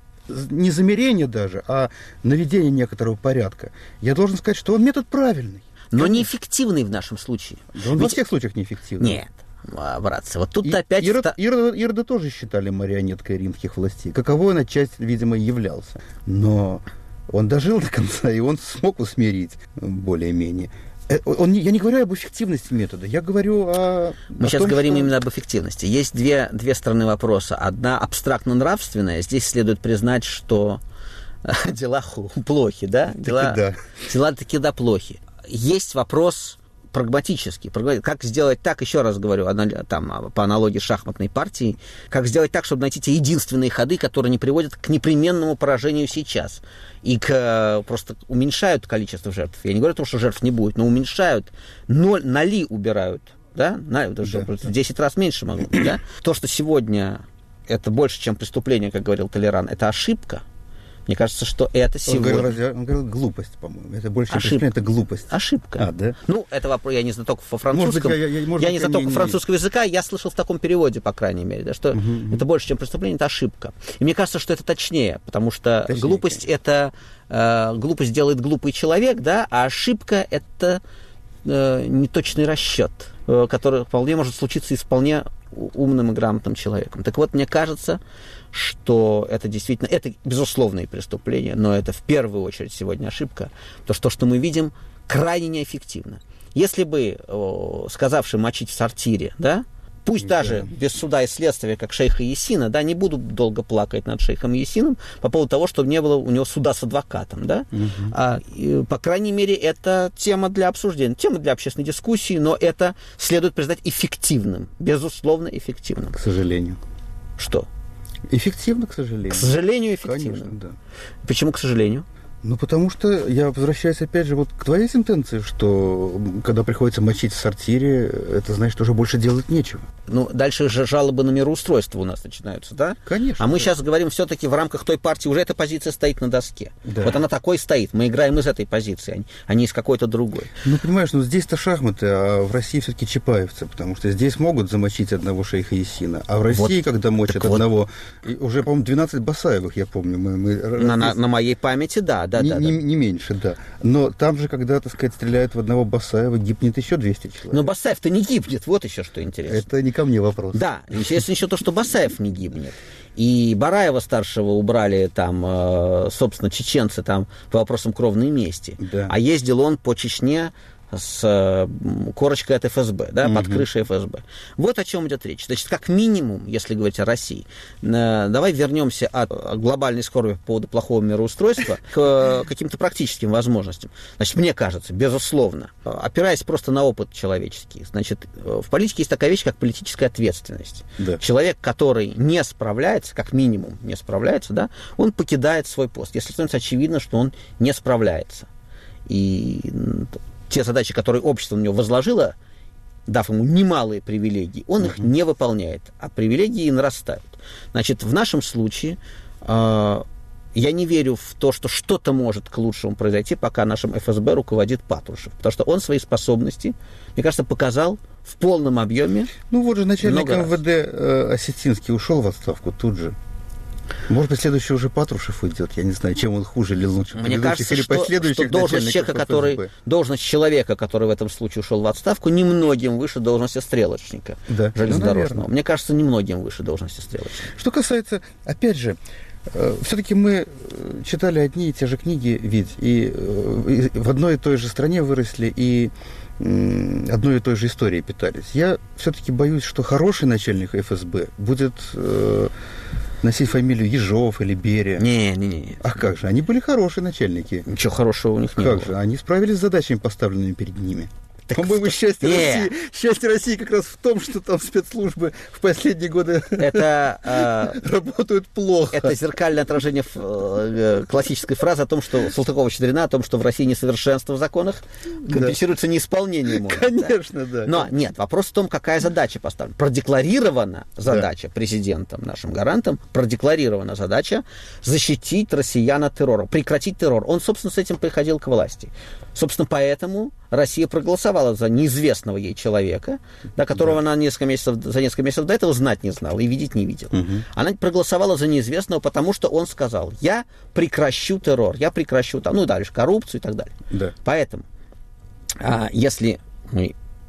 не замерение даже, а наведение некоторого порядка, я должен сказать, что он метод правильный.
Но неэффективный в нашем случае.
Да он Ведь... во всех случаях неэффективный.
Нет. Братцы, вот тут
И,
опять...
Ирода, Ирода, Ирода тоже считали марионеткой римских властей, каково он отчасти, видимо, являлся. Но он дожил до конца, и он смог усмирить более-менее. Он, я не говорю об эффективности метода, я говорю о...
Мы
о
сейчас
том,
говорим
что...
именно об эффективности. Есть две, две стороны вопроса. Одна абстрактно-нравственная. Здесь следует признать, что дела плохи, да? Дела,
да.
дела таки да плохи. Есть вопрос прагматический. Как сделать так, еще раз говорю, там, по аналогии с шахматной партией, как сделать так, чтобы найти те единственные ходы, которые не приводят к непременному поражению сейчас. И к, просто уменьшают количество жертв. Я не говорю о том, что жертв не будет, но уменьшают. Ноль, ноли убирают. Да? На, да. В десять раз меньше могло быть. Да? То, что сегодня это больше, чем преступление, как говорил Толеран, это ошибка. Мне кажется, что это сегодня...
Он говорил, он говорил глупость, по-моему. Это больше, чем преступление, это глупость.
Ошибка.
А, да?
Ну, это вопрос, я не знаток во французском.
Может быть, я, я, может
я
быть,
не знаток
не,
французского не... языка, я слышал в таком переводе, по крайней мере, да, что uh-huh. это больше, чем преступление, это ошибка. И мне кажется, что это точнее, потому что точнее, глупость это... Э, глупость делает глупый человек, да, а ошибка это э, неточный расчет, э, который вполне может случиться и с вполне умным и грамотным человеком. Так вот, мне кажется, что это действительно, это безусловные преступления, но это в первую очередь сегодня ошибка, потому что то, что мы видим, крайне неэффективно. Если бы, о, сказавший мочить в сортире, да, пусть да. даже без суда и следствия, как шейха Ясина, да, не буду долго плакать над шейхом Ясином по поводу того, что не было у него суда с адвокатом, да, угу. а, и, по крайней мере, это тема для обсуждения, тема для общественной дискуссии, но это следует признать эффективным, безусловно эффективным.
К сожалению.
Что?
Эффективно, к сожалению.
К сожалению, эффективно.
Конечно, да.
Почему к сожалению?
Ну, потому что я возвращаюсь опять же вот к твоей сентенции, что когда приходится мочить в сортире, это значит, что уже больше делать нечего.
Ну, дальше же жалобы на мироустройство у нас начинаются, да?
Конечно.
А мы
да.
сейчас говорим все-таки в рамках той партии, уже эта позиция стоит на доске.
Да.
Вот она такой стоит. Мы играем из этой позиции, а не из какой-то другой.
Ну, понимаешь, ну здесь-то шахматы, а в России все-таки чапаевцы, потому что здесь могут замочить одного шейха Ясина, а в России, вот. когда мочат так одного, вот. уже, по-моему, двенадцать Басаевых, я помню. Мы, мы...
На, на, на моей памяти, да, да,
не,
да.
Не,
да.
не меньше, да. Но там же, когда, так сказать, стреляют в одного Басаева, гибнет еще двести человек.
Но Басаев-то не гибнет, вот еще что интересно.
Это не ко мне вопрос.
Да, интересно еще то, что Басаев не гибнет. И Бараева-старшего убрали там, собственно, чеченцы там по вопросам кровной мести.
Да. А
ездил он по Чечне с корочкой от эф эс бэ, да, угу. под крышей эф эс бэ. Вот о чем идет речь. Значит, как минимум, если говорить о России, давай вернемся от глобальной скорби по поводу плохого мироустройства к каким-то практическим возможностям. Значит, мне кажется, безусловно, опираясь просто на опыт человеческий, значит, в политике есть такая вещь, как политическая ответственность.
Да.
Человек, который не справляется, как минимум не справляется, да, он покидает свой пост, если становится очевидно, что он не справляется. И те задачи, которые общество на него возложило, дав ему немалые привилегии, он uh-huh. их не выполняет, а привилегии нарастают. Значит, в нашем случае э, я не верю в то, что что-то может к лучшему произойти, пока нашим эф эс бэ руководит Патрушев, потому что он свои способности, мне кажется, показал в полном объеме.
Ну вот же начальник эм вэ дэ э, Осетинский ушел в отставку тут же. Может быть, следующий уже Патрушев уйдет. Я не знаю, чем он хуже или лучше.
Мне кажется, или что, что должность, человека, который, должность человека, который в этом случае ушел в отставку, немногим выше должности стрелочника
да.
железнодорожного. Ну, мне кажется, немногим выше должности стрелочника.
Что касается, опять же, э, все-таки мы читали одни и те же книги, ведь, и, э, и в одной и той же стране выросли, и э, одной и той же историей питались. Я все-таки боюсь, что хороший начальник эф эс бэ будет... Э, носить фамилию Ежов или Берия.
Не, не, не.
А как же? Они были хорошие начальники.
Ничего хорошего у них не
как
было.
Как же? Они справились с задачами, поставленными перед ними.
Так
По-моему, счастье
не.
России, счастье России как раз в том, что там спецслужбы в последние годы
это, э,
работают плохо.
Это зеркальное отражение э, классической фразы о том, что Салтыкова-Щедрина, о том, что в России несовершенство в законах компенсируется да. неисполнением.
Конечно, да.
Но нет, вопрос в том, какая задача поставлена. Продекларирована задача да. президентом, нашим гарантом, продекларирована задача защитить россиян от террора, прекратить террор. Он, собственно, с этим приходил к власти. Собственно, поэтому Россия проголосовала за неизвестного ей человека, да, которого да. она несколько месяцев, за несколько месяцев до этого знать не знала и видеть не видела. Угу. Она проголосовала за неизвестного, потому что он сказал: я прекращу террор, я прекращу там, ну, дальше коррупцию и так далее.
Да.
Поэтому, а, если мы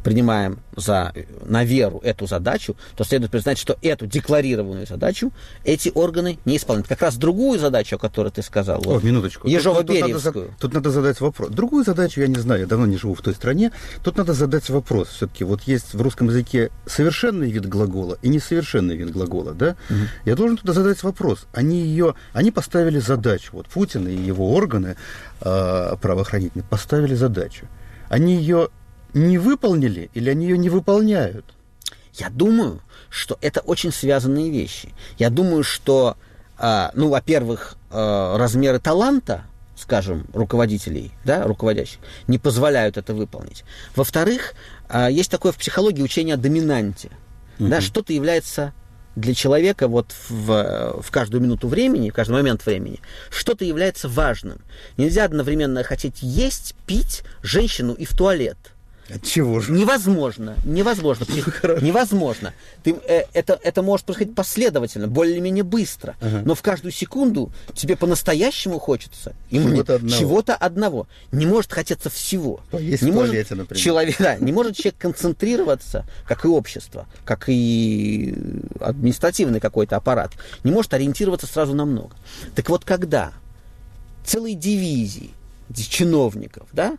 принимаем за, на веру эту задачу, то следует признать, что эту декларированную задачу эти органы не исполняют. Как раз другую задачу, о которой ты сказал,
О, вот, минуточку.
Ежово-Бериевскую.
Тут, тут, тут, тут надо задать вопрос. Другую задачу я не знаю, я давно не живу в той стране. Тут надо задать вопрос. Все-таки вот есть в русском языке совершенный вид глагола и несовершенный вид глагола, да? Угу. Я должен туда задать вопрос. Они ее, они поставили задачу. Вот Путин и его органы э, правоохранительные поставили задачу. Они ее не выполнили или они ее не выполняют?
Я думаю, что это очень связанные вещи. Я думаю, что, э, ну, во-первых, э, размеры таланта, скажем, руководителей, да, руководящих, не позволяют это выполнить. Во-вторых, э, есть такое в психологии учение о доминанте. Uh-huh. Да, что-то является для человека вот в, в каждую минуту времени, в каждый момент времени, что-то является важным. Нельзя одновременно хотеть есть, пить, женщину и в туалет.
Чего же?
Невозможно, невозможно, невозможно. Ты, э, это, это может происходить последовательно, более-менее быстро, ага. но в каждую секунду тебе по-настоящему хочется
чего-то одного.
чего-то одного. Не может хотеться всего.
Поесть
не
в
может
туалете, например.
Человек, да, не может человек концентрироваться, как и общество, как и административный какой-то аппарат, не может ориентироваться сразу на много. Так вот, когда целые дивизии чиновников, да,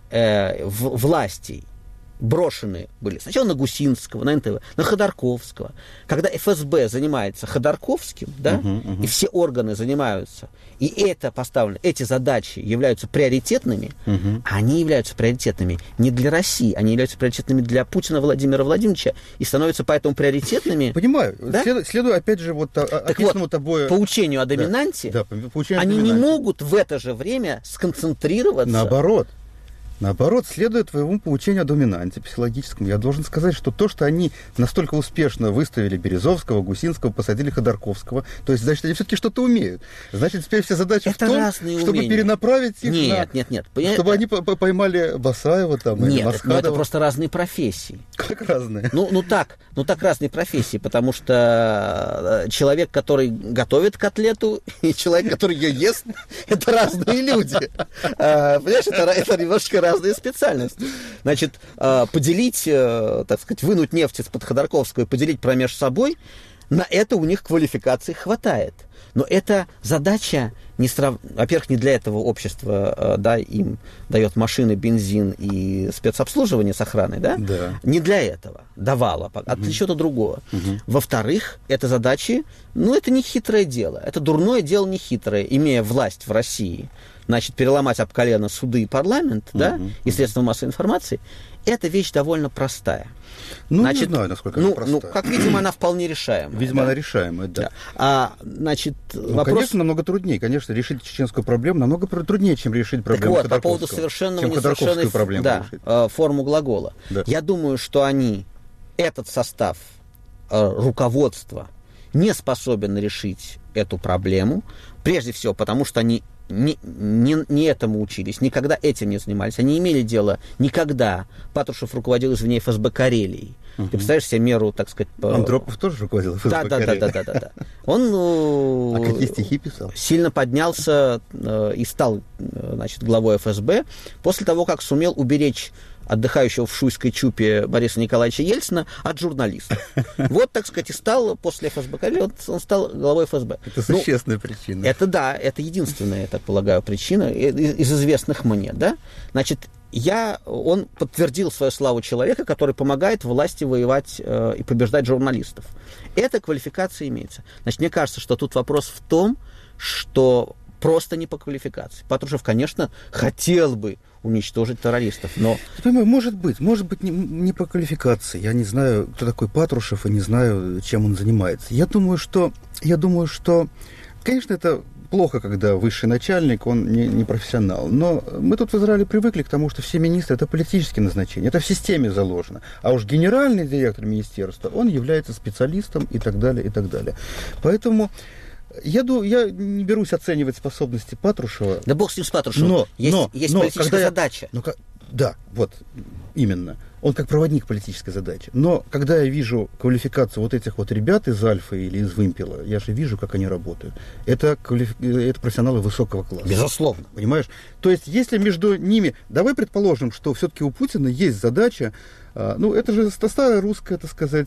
В, властей брошены были сначала на Гусинского, на эн тэ вэ, на Ходорковского. Когда эф эс бэ занимается Ходорковским, да, uh-huh, uh-huh. и все органы занимаются, и это поставлено, эти задачи являются приоритетными, uh-huh. они являются приоритетными не для России, они являются приоритетными для Путина Владимира Владимировича и становятся поэтому приоритетными.
Понимаю.
Да?
След, следуя, опять же, вот описанному
вот,
тобой...
по учению о доминанте,
да, да, по учению
они
о доминанте.
не могут в это же время сконцентрироваться.
Наоборот. Наоборот, следуя твоему поучению о доминанте психологическому, я должен сказать, что то, что они настолько успешно выставили Березовского, Гусинского, посадили Ходорковского, то есть, значит, они все-таки что-то умеют. Значит, теперь вся задача
это
в том, чтобы
умения.
перенаправить их
нет,
на...
Нет, нет,
нет. Чтобы они поймали Басаева там,
нет,
или Масхадова.
Нет, это просто разные профессии.
Как разные?
Ну, ну так, ну так разные профессии, потому что человек, который готовит котлету, и человек, который ее ест, это разные люди. Понимаешь, это немножечко разные разные специальности. Значит, поделить, так сказать, вынуть нефть из-под Ходорковского и поделить промеж собой, на это у них квалификации хватает. Но эта задача, не срав... во-первых, не для этого общество, да, им дает машины, бензин и спецобслуживание с охраной, да?
Да.
Не для этого давало, а для чего-то другого. Угу. Во-вторых, это задачи, ну, это не хитрое дело. Это дурное дело не хитрое, имея власть в России, значит, переломать об колено суды и парламент, угу. да, и средства массовой информации, это вещь довольно простая.
Ну,
значит,
не знаю, насколько
ну,
она простая.
Ну, как видимо, она вполне решаемая.
Видимо,
да?
она решаемая, да.
да. А, значит,
ну,
вопрос...
конечно, намного труднее. Конечно, решить чеченскую проблему намного труднее, чем решить проблему
так вот,
Ходорковского.
по поводу совершенного
чем Ходорковскую проблему
да,
решить.
форму глагола. Да. Я думаю, что они, этот состав руководства, не способен решить эту проблему, прежде всего потому, что они не, не, не этому учились, никогда этим не занимались. Они имели дело никогда. Патрушев руководил извне эф эс бэ Карелии. Uh-huh. Ты представляешь себе меру, так сказать... По...
Андропов тоже руководил эф эс бэ
да,
Карелии.
Да, да, да, да, да. Он ну,
а какие стихи писал?
Сильно поднялся э, и стал значит, главой эф эс бэ после того, как сумел уберечь отдыхающего в Шуйской Чупе Бориса Николаевича Ельцина от журналистов. Вот, так сказать, и стал после эф эс бэ Карелии, он стал главой эф эс бэ.
Это существенная ну, причина.
Это да, это единственная, я так полагаю, причина из, из известных мне, да. Значит, я, он подтвердил свою славу человека, который помогает власти воевать э, и побеждать журналистов. Эта квалификация имеется. Значит, мне кажется, что тут вопрос в том, что просто не по квалификации. Патрушев, конечно, хотел бы уничтожить террористов, но...
Я понимаю, может быть, может быть, не, не по квалификации. Я не знаю, кто такой Патрушев, и не знаю, чем он занимается. Я думаю, что, я думаю, что, конечно, это плохо, когда высший начальник, он не, не профессионал. Но мы тут в Израиле привыкли к тому, что все министры – это политические назначения, это в системе заложено. А уж генеральный директор министерства, он является специалистом и так далее, и так далее. Поэтому... Я, думаю, я не берусь оценивать способности Патрушева.
Да бог с ним с Патрушевым.
Но,
есть
но,
есть
но,
политическая
я,
задача.
Ну, да, вот, именно. он как проводник политической задачи. Но когда я вижу квалификацию вот этих вот ребят из Альфы или из Вымпела, я же вижу, как они работают. Это, квалифи... это профессионалы высокого класса.
Безусловно.
Понимаешь? То есть, если между ними... Давай предположим, что все-таки у Путина есть задача, ну, это же старая русская, так сказать,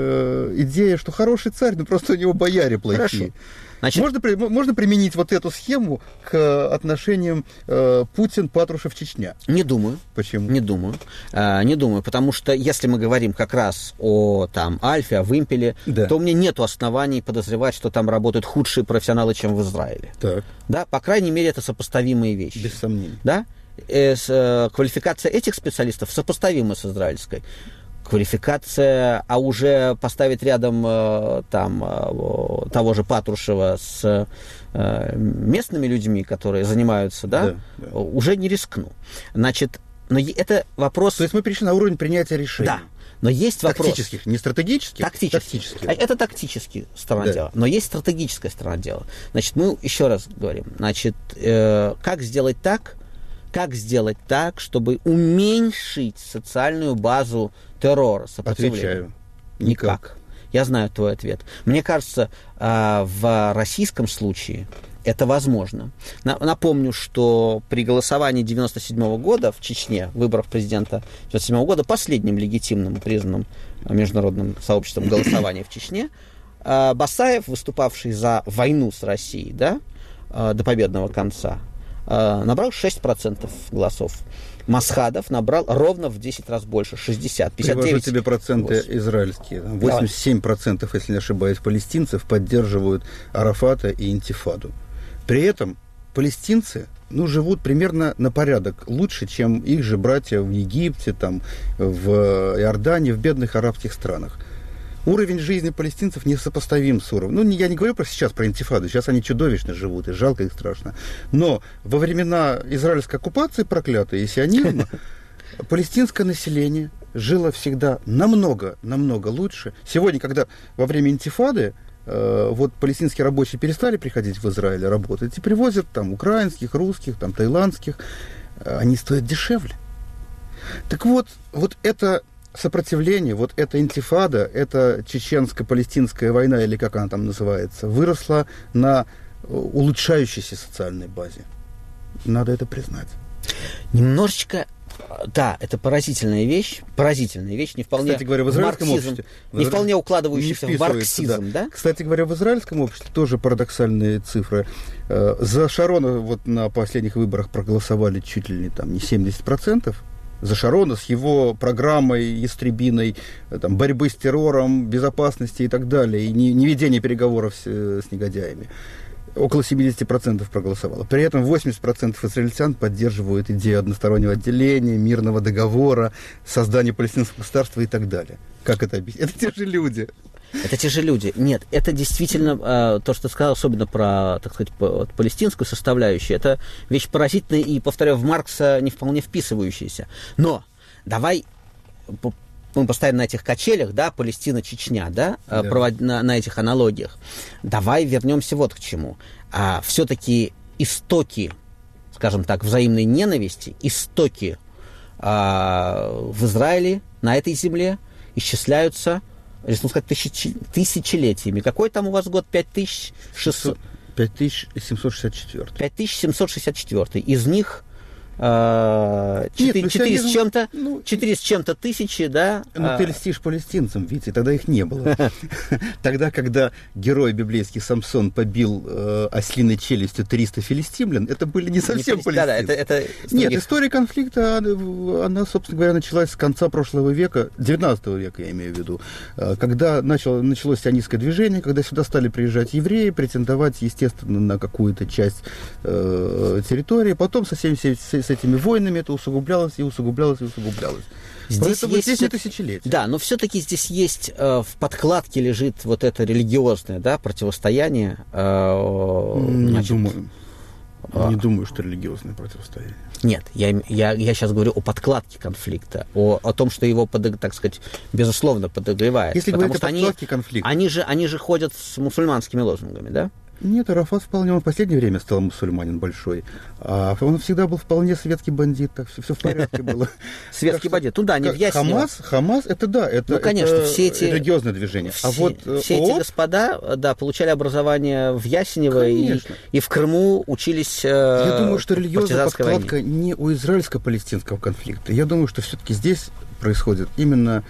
идея, что хороший царь, но просто у него бояре плохие.
Хорошо. Значит,
можно, можно применить вот эту схему к отношениям э, Путин-Патрушев-Чечня?
Не думаю.
Почему?
Не думаю. А, не думаю, потому что если мы говорим как раз о там, Альфе, о Вымпеле, да. то у меня нет оснований подозревать, что там работают худшие профессионалы, чем в Израиле. Так. Да, по крайней мере, это сопоставимые вещи.
Без сомнений.
Да? Э, с, э, квалификация этих специалистов сопоставима с израильской. Квалификация, а уже поставить рядом э, там, э, того же Патрушева с э, местными людьми, которые занимаются, да, да, да. уже не рискну. Значит, но это вопрос...
То есть мы перешли на уровень принятия решений.
Да, но есть вопрос...
Тактических, не стратегических?
Тактических. Тактических. Это тактическая сторона да. дела, но есть стратегическая сторона дела. Значит, мы еще раз говорим, значит, э, как сделать так, как сделать так, чтобы уменьшить социальную базу террора, сопротивления?
Отвечаю.
Никак. Никак. Я знаю твой ответ. Мне кажется, в российском случае это возможно. Напомню, что при голосовании девяносто седьмого года в Чечне, выборах президента девяносто седьмого года, последним легитимным, признанным международным сообществом голосования в Чечне, Басаев, выступавший за войну с Россией, да, до победного конца, набрал шесть процентов голосов. Масхадов набрал ровно в десять раз больше, шестьдесят, пятьдесят девять.
Привожу тебе проценты восемь. Израильские. восемьдесят семь процентов, если не ошибаюсь, палестинцев поддерживают Арафата и интифаду. При этом палестинцы ну, живут примерно на порядок лучше, чем их же братья в Египте, там, в Иордании, в бедных арабских странах. Уровень жизни палестинцев несопоставим с уровнем. Ну, я не говорю про сейчас, про интифаду. Сейчас они чудовищно живут, и жалко их страшно. Но во времена израильской оккупации проклятой и сионизма палестинское население жило всегда намного, намного лучше. Сегодня, когда во время интифады э, вот палестинские рабочие перестали приходить в Израиль работать и привозят там украинских, русских, там тайландских, э, они стоят дешевле. Так вот, вот это... сопротивление, вот эта интифада, эта чеченско-палестинская война, или как она там называется, выросла на улучшающейся социальной базе. Надо это признать.
Немножечко, да, это поразительная вещь, поразительная вещь, не вполне
Кстати говоря, в израильском
марксизм,
обществе,
не вполне укладывающийся в марксизм, да.
да? Кстати говоря, в израильском обществе тоже парадоксальные цифры. За Шарона вот на последних выборах проголосовали чуть ли не там не семьдесят процентов. За Шарона с его программой истребиной там, борьбы с террором, безопасности и так далее, и не, не ведение переговоров с, с негодяями. Около семьдесят процентов проголосовало. При этом восемьдесят процентов израильтян поддерживают идею одностороннего отделения, мирного договора, создания палестинского государства и так далее. Как это объяснить? Это те же люди.
Это те же люди. Нет, это действительно, э, то, что ты сказал, особенно про, так сказать, по, палестинскую составляющую, это вещь поразительная и, повторяю, в Маркса не вполне вписывающаяся. Но давай мы постоянно на этих качелях, да, Палестина, Чечня, да, да. Провод, на, на этих аналогиях. Давай вернемся вот к чему. А, все-таки истоки, скажем так, взаимной ненависти, истоки а, в Израиле, на этой земле, исчисляются, рискну сказать, тысячи, тысячелетиями. Какой там у вас год? пять тысяч шестьсот...
пять тысяч семьсот шестьдесят четыре.
пять тысяч семьсот шестьдесят четыре. Из них четыре,
Нет,
четыре,
ну,
с чем-то,
ну,
четыре с чем-то тысячи, да?
Ну, ты льстишь палестинцам, Витя, тогда их не было. Тогда, когда герой библейский Самсон побил э, ослиной челюстью триста филистимлян, это были не совсем не палестинцы. Да, да, это, это Нет, история конфликта, она, она, собственно говоря, началась с конца прошлого века, девятнадцатого века, я имею в виду, когда начало, началось сионистское движение, когда сюда стали приезжать евреи, претендовать, естественно, на какую-то часть э, территории, потом со всеми с этими войнами это усугублялось и усугублялось и усугублялось.
Здесь
Поэтому
есть
здесь
все...
не тысячелетие.
Да, но все-таки здесь есть э, в подкладке лежит вот это религиозное, да, противостояние. Э,
не
значит,
думаю.
А...
Не думаю, что религиозное противостояние.
Нет, я, я, я сейчас говорю о подкладке конфликта, о, о том, что его, под, так сказать, безусловно подогревает.
Если говорить о подкладке конфликта.
Они же, они же ходят с мусульманскими лозунгами, да?
Нет, Арафат вполне, он в последнее время стал мусульманин большой, а он всегда был вполне светский бандит, так все, все в порядке было.
Светский бандит, ну да, не в Ясенево.
Хамас, Хамас, это да, это,
ну, конечно,
это
все эти,
религиозное движение.
Все,
а вот
все эти господа, да, получали образование в Ясенево и, и в Крыму учились.
Я думаю, что религиозная подкладка войне. Не у израильско-палестинского конфликта. Я думаю, что все-таки здесь происходит именно,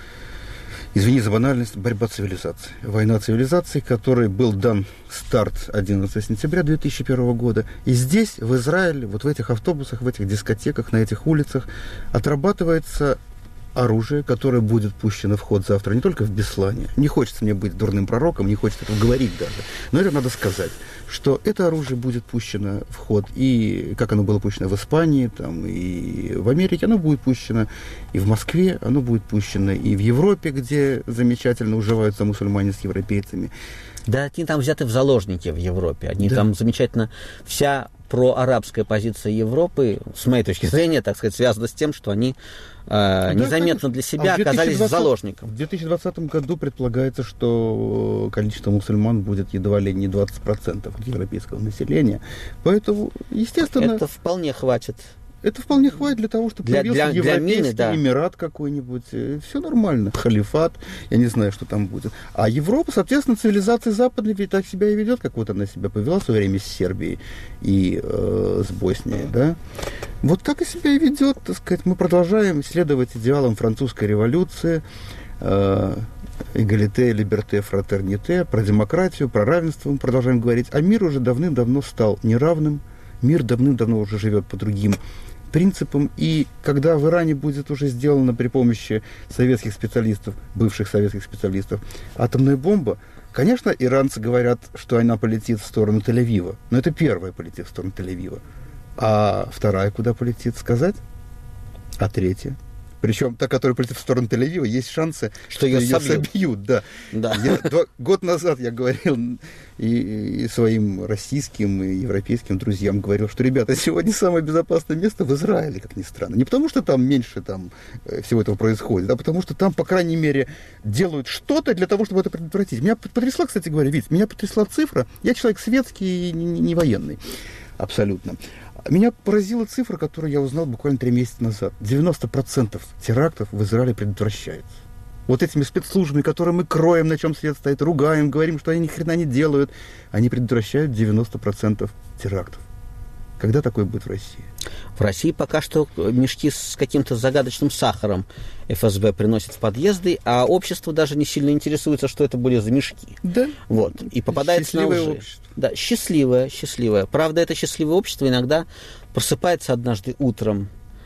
извини за банальность, борьба цивилизаций. Война цивилизаций, которой был дан старт одиннадцатого сентября две тысячи первого года. И здесь, в Израиле, вот в этих автобусах, в этих дискотеках, на этих улицах отрабатывается оружие, которое будет пущено в ход завтра не только в Беслане. Не хочется мне быть дурным пророком, не хочется этого говорить даже. Но это надо сказать, что это оружие будет пущено в ход. И как оно было пущено в Испании, там, и в Америке, оно будет пущено и в Москве, оно будет пущено и в Европе, где замечательно уживаются мусульмане с европейцами.
Да, они там взяты в заложники в Европе. Они
да.
там замечательно... Вся проарабская позиция Европы, с моей точки зрения, так сказать, связана с тем, что они э, да, незаметно конечно. Для себя а оказались заложником.
В две тысячи двадцатом году предполагается, что количество мусульман будет едва ли не двадцать процентов от европейского населения. Поэтому, естественно...
Это вполне хватит.
Это вполне хватит для того, чтобы
для,
появился
для,
европейский
для мины, да.
эмират какой-нибудь. Все нормально. Халифат. Я не знаю, что там будет. А Европа, соответственно, цивилизация западная ведь так себя и ведет, как вот она себя повела в свое время с Сербией и э, с Боснией. Да? Вот так и себя и ведет, так сказать. Мы продолжаем следовать идеалам французской революции, э, эгалите, либерте, фратерните, про демократию, про равенство мы продолжаем говорить. А мир уже давным-давно стал неравным. Мир давным-давно уже живет по другим принципам, и когда в Иране будет уже сделано при помощи советских специалистов, бывших советских специалистов, атомная бомба, конечно, иранцы говорят, что она полетит в сторону Тель-Авива, но это первая полетит в сторону Тель-Авива. А вторая куда полетит, сказать? А третья? Причем та, которая полетит в сторону Тель-Авива, есть шансы, что, что ее, ее собьют. собьют да. Да. Я, два, год назад я говорил и, и своим российским и европейским друзьям, говорил, что, ребята, сегодня самое безопасное место в Израиле, как ни странно. Не потому, что там меньше там, всего этого происходит, а потому, что там, по крайней мере, делают что-то для того, чтобы это предотвратить. Меня потрясла, кстати говоря, видите, меня потрясла цифра. Я человек светский и не, не военный. Абсолютно. Меня поразила цифра, которую я узнал буквально три месяца назад. девяносто процентов терактов в Израиле предотвращается. Вот этими спецслужбами, которые мы кроем, на чем свет стоит, ругаем, говорим, что они ни хрена не делают, они предотвращают девяносто процентов терактов. Когда такое будет в России?
В России пока что мешки с каким-то загадочным сахаром эф эс бэ приносит в подъезды, а общество даже не сильно интересуется, что это были за мешки.
Да.
Вот. И попадается на лжи. Общество. Да, счастливое, счастливое. Правда, это счастливое общество иногда просыпается однажды утром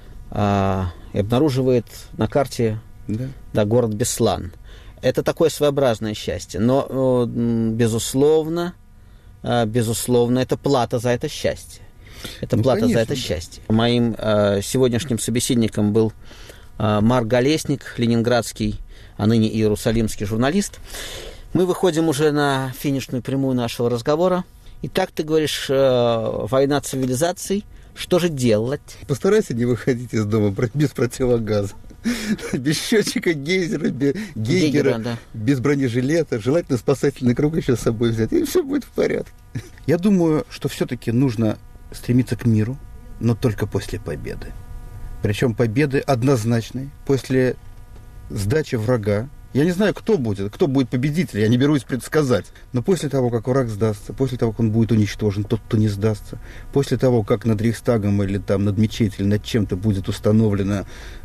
а, и обнаруживает на карте да. Да, город Беслан. Это такое своеобразное счастье. Но, безусловно, безусловно, это плата за это счастье. Это ну, плата конечно. За это счастье. Моим э, сегодняшним собеседником был э, Марк Голесник, ленинградский, а ныне иерусалимский журналист. Мы выходим уже на финишную прямую нашего разговора. Итак, ты говоришь, э, война цивилизаций. Что же делать?
Постарайся не выходить из дома без противогаза. Без счетчика гейзера, без гейгера, Гейгера, да. без бронежилета. Желательно спасательный круг еще с собой взять. И все будет в порядке. Я думаю, что все-таки нужно стремиться к миру, но только после победы. Причем победы однозначной. После сдачи врага. Я не знаю, кто будет, кто будет победитель, я не берусь предсказать. Но после того, как враг сдастся, после того, как он будет уничтожен, тот, кто не сдастся, после того, как над Рейхстагом или там над мечетью, или над чем-то будет установлено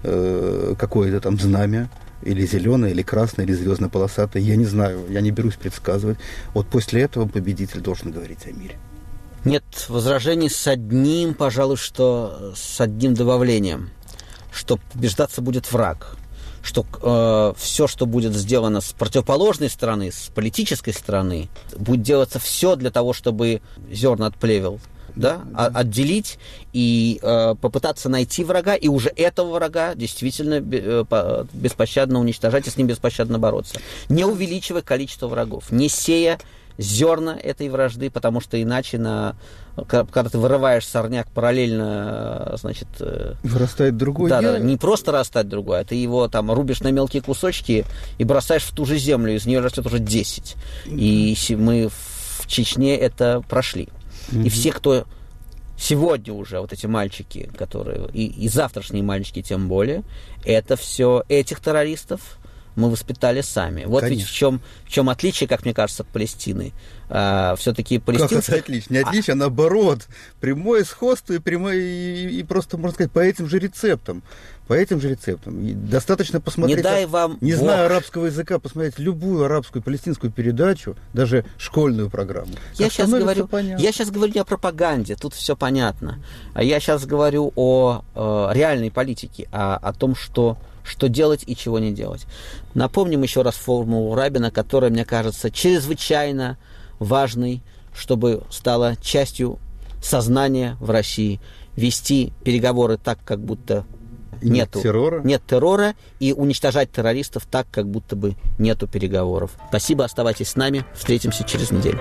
э, какое-то там знамя, или зеленое, или красное, или звездно-полосатое, я не знаю, я не берусь предсказывать. Вот после этого победитель должен говорить о мире.
Нет возражений с одним, пожалуй, что с одним добавлением, что побеждаться будет враг, что э, все, что будет сделано с противоположной стороны, с политической стороны, будет делаться все для того, чтобы зерна от плевел, да, да. отделить и э, попытаться найти врага, и уже этого врага действительно беспощадно уничтожать и с ним беспощадно бороться, не увеличивая количество врагов, не сея зерна этой вражды, потому что иначе, на, когда ты вырываешь сорняк параллельно, значит...
Вырастает другой.
Да,
я...
да, не просто растает другой, а ты его там рубишь на мелкие кусочки и бросаешь в ту же землю, из нее растет уже десять. Mm-hmm. И мы в Чечне это прошли.
Mm-hmm.
И все, кто сегодня уже, вот эти мальчики, которые, и, и завтрашние мальчики тем более, это все этих террористов мы воспитали сами. Вот
Конечно.
ведь в чем, в чем отличие, как мне кажется, от Палестины. А, все-таки палестинцы...
Как это отличие? Не отличие, а наоборот. Прямое сходство и, прямое, и, и просто, можно сказать, по этим же рецептам. По этим же рецептам. И достаточно посмотреть...
Не дай вам
Не
Бог.
зная арабского языка, посмотреть любую арабскую, палестинскую передачу, даже школьную программу.
Я сейчас, говорю,
понятно.
я сейчас говорю не о пропаганде, тут все понятно. А я сейчас говорю о э, реальной политике, о, о том, что... что делать и чего не делать. Напомним еще раз формулу Рабина, которая, мне кажется, чрезвычайно важной, чтобы стала частью сознания в России. Вести переговоры так, как будто
нет
нету,
террора.
нет террора, и уничтожать террористов так, как будто бы нету переговоров. Спасибо, оставайтесь с нами. Встретимся через неделю.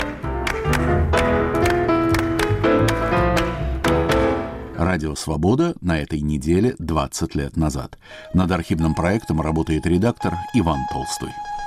Радио «Свобода» на этой неделе двадцать лет назад. Над архивным проектом работает редактор Иван Толстой.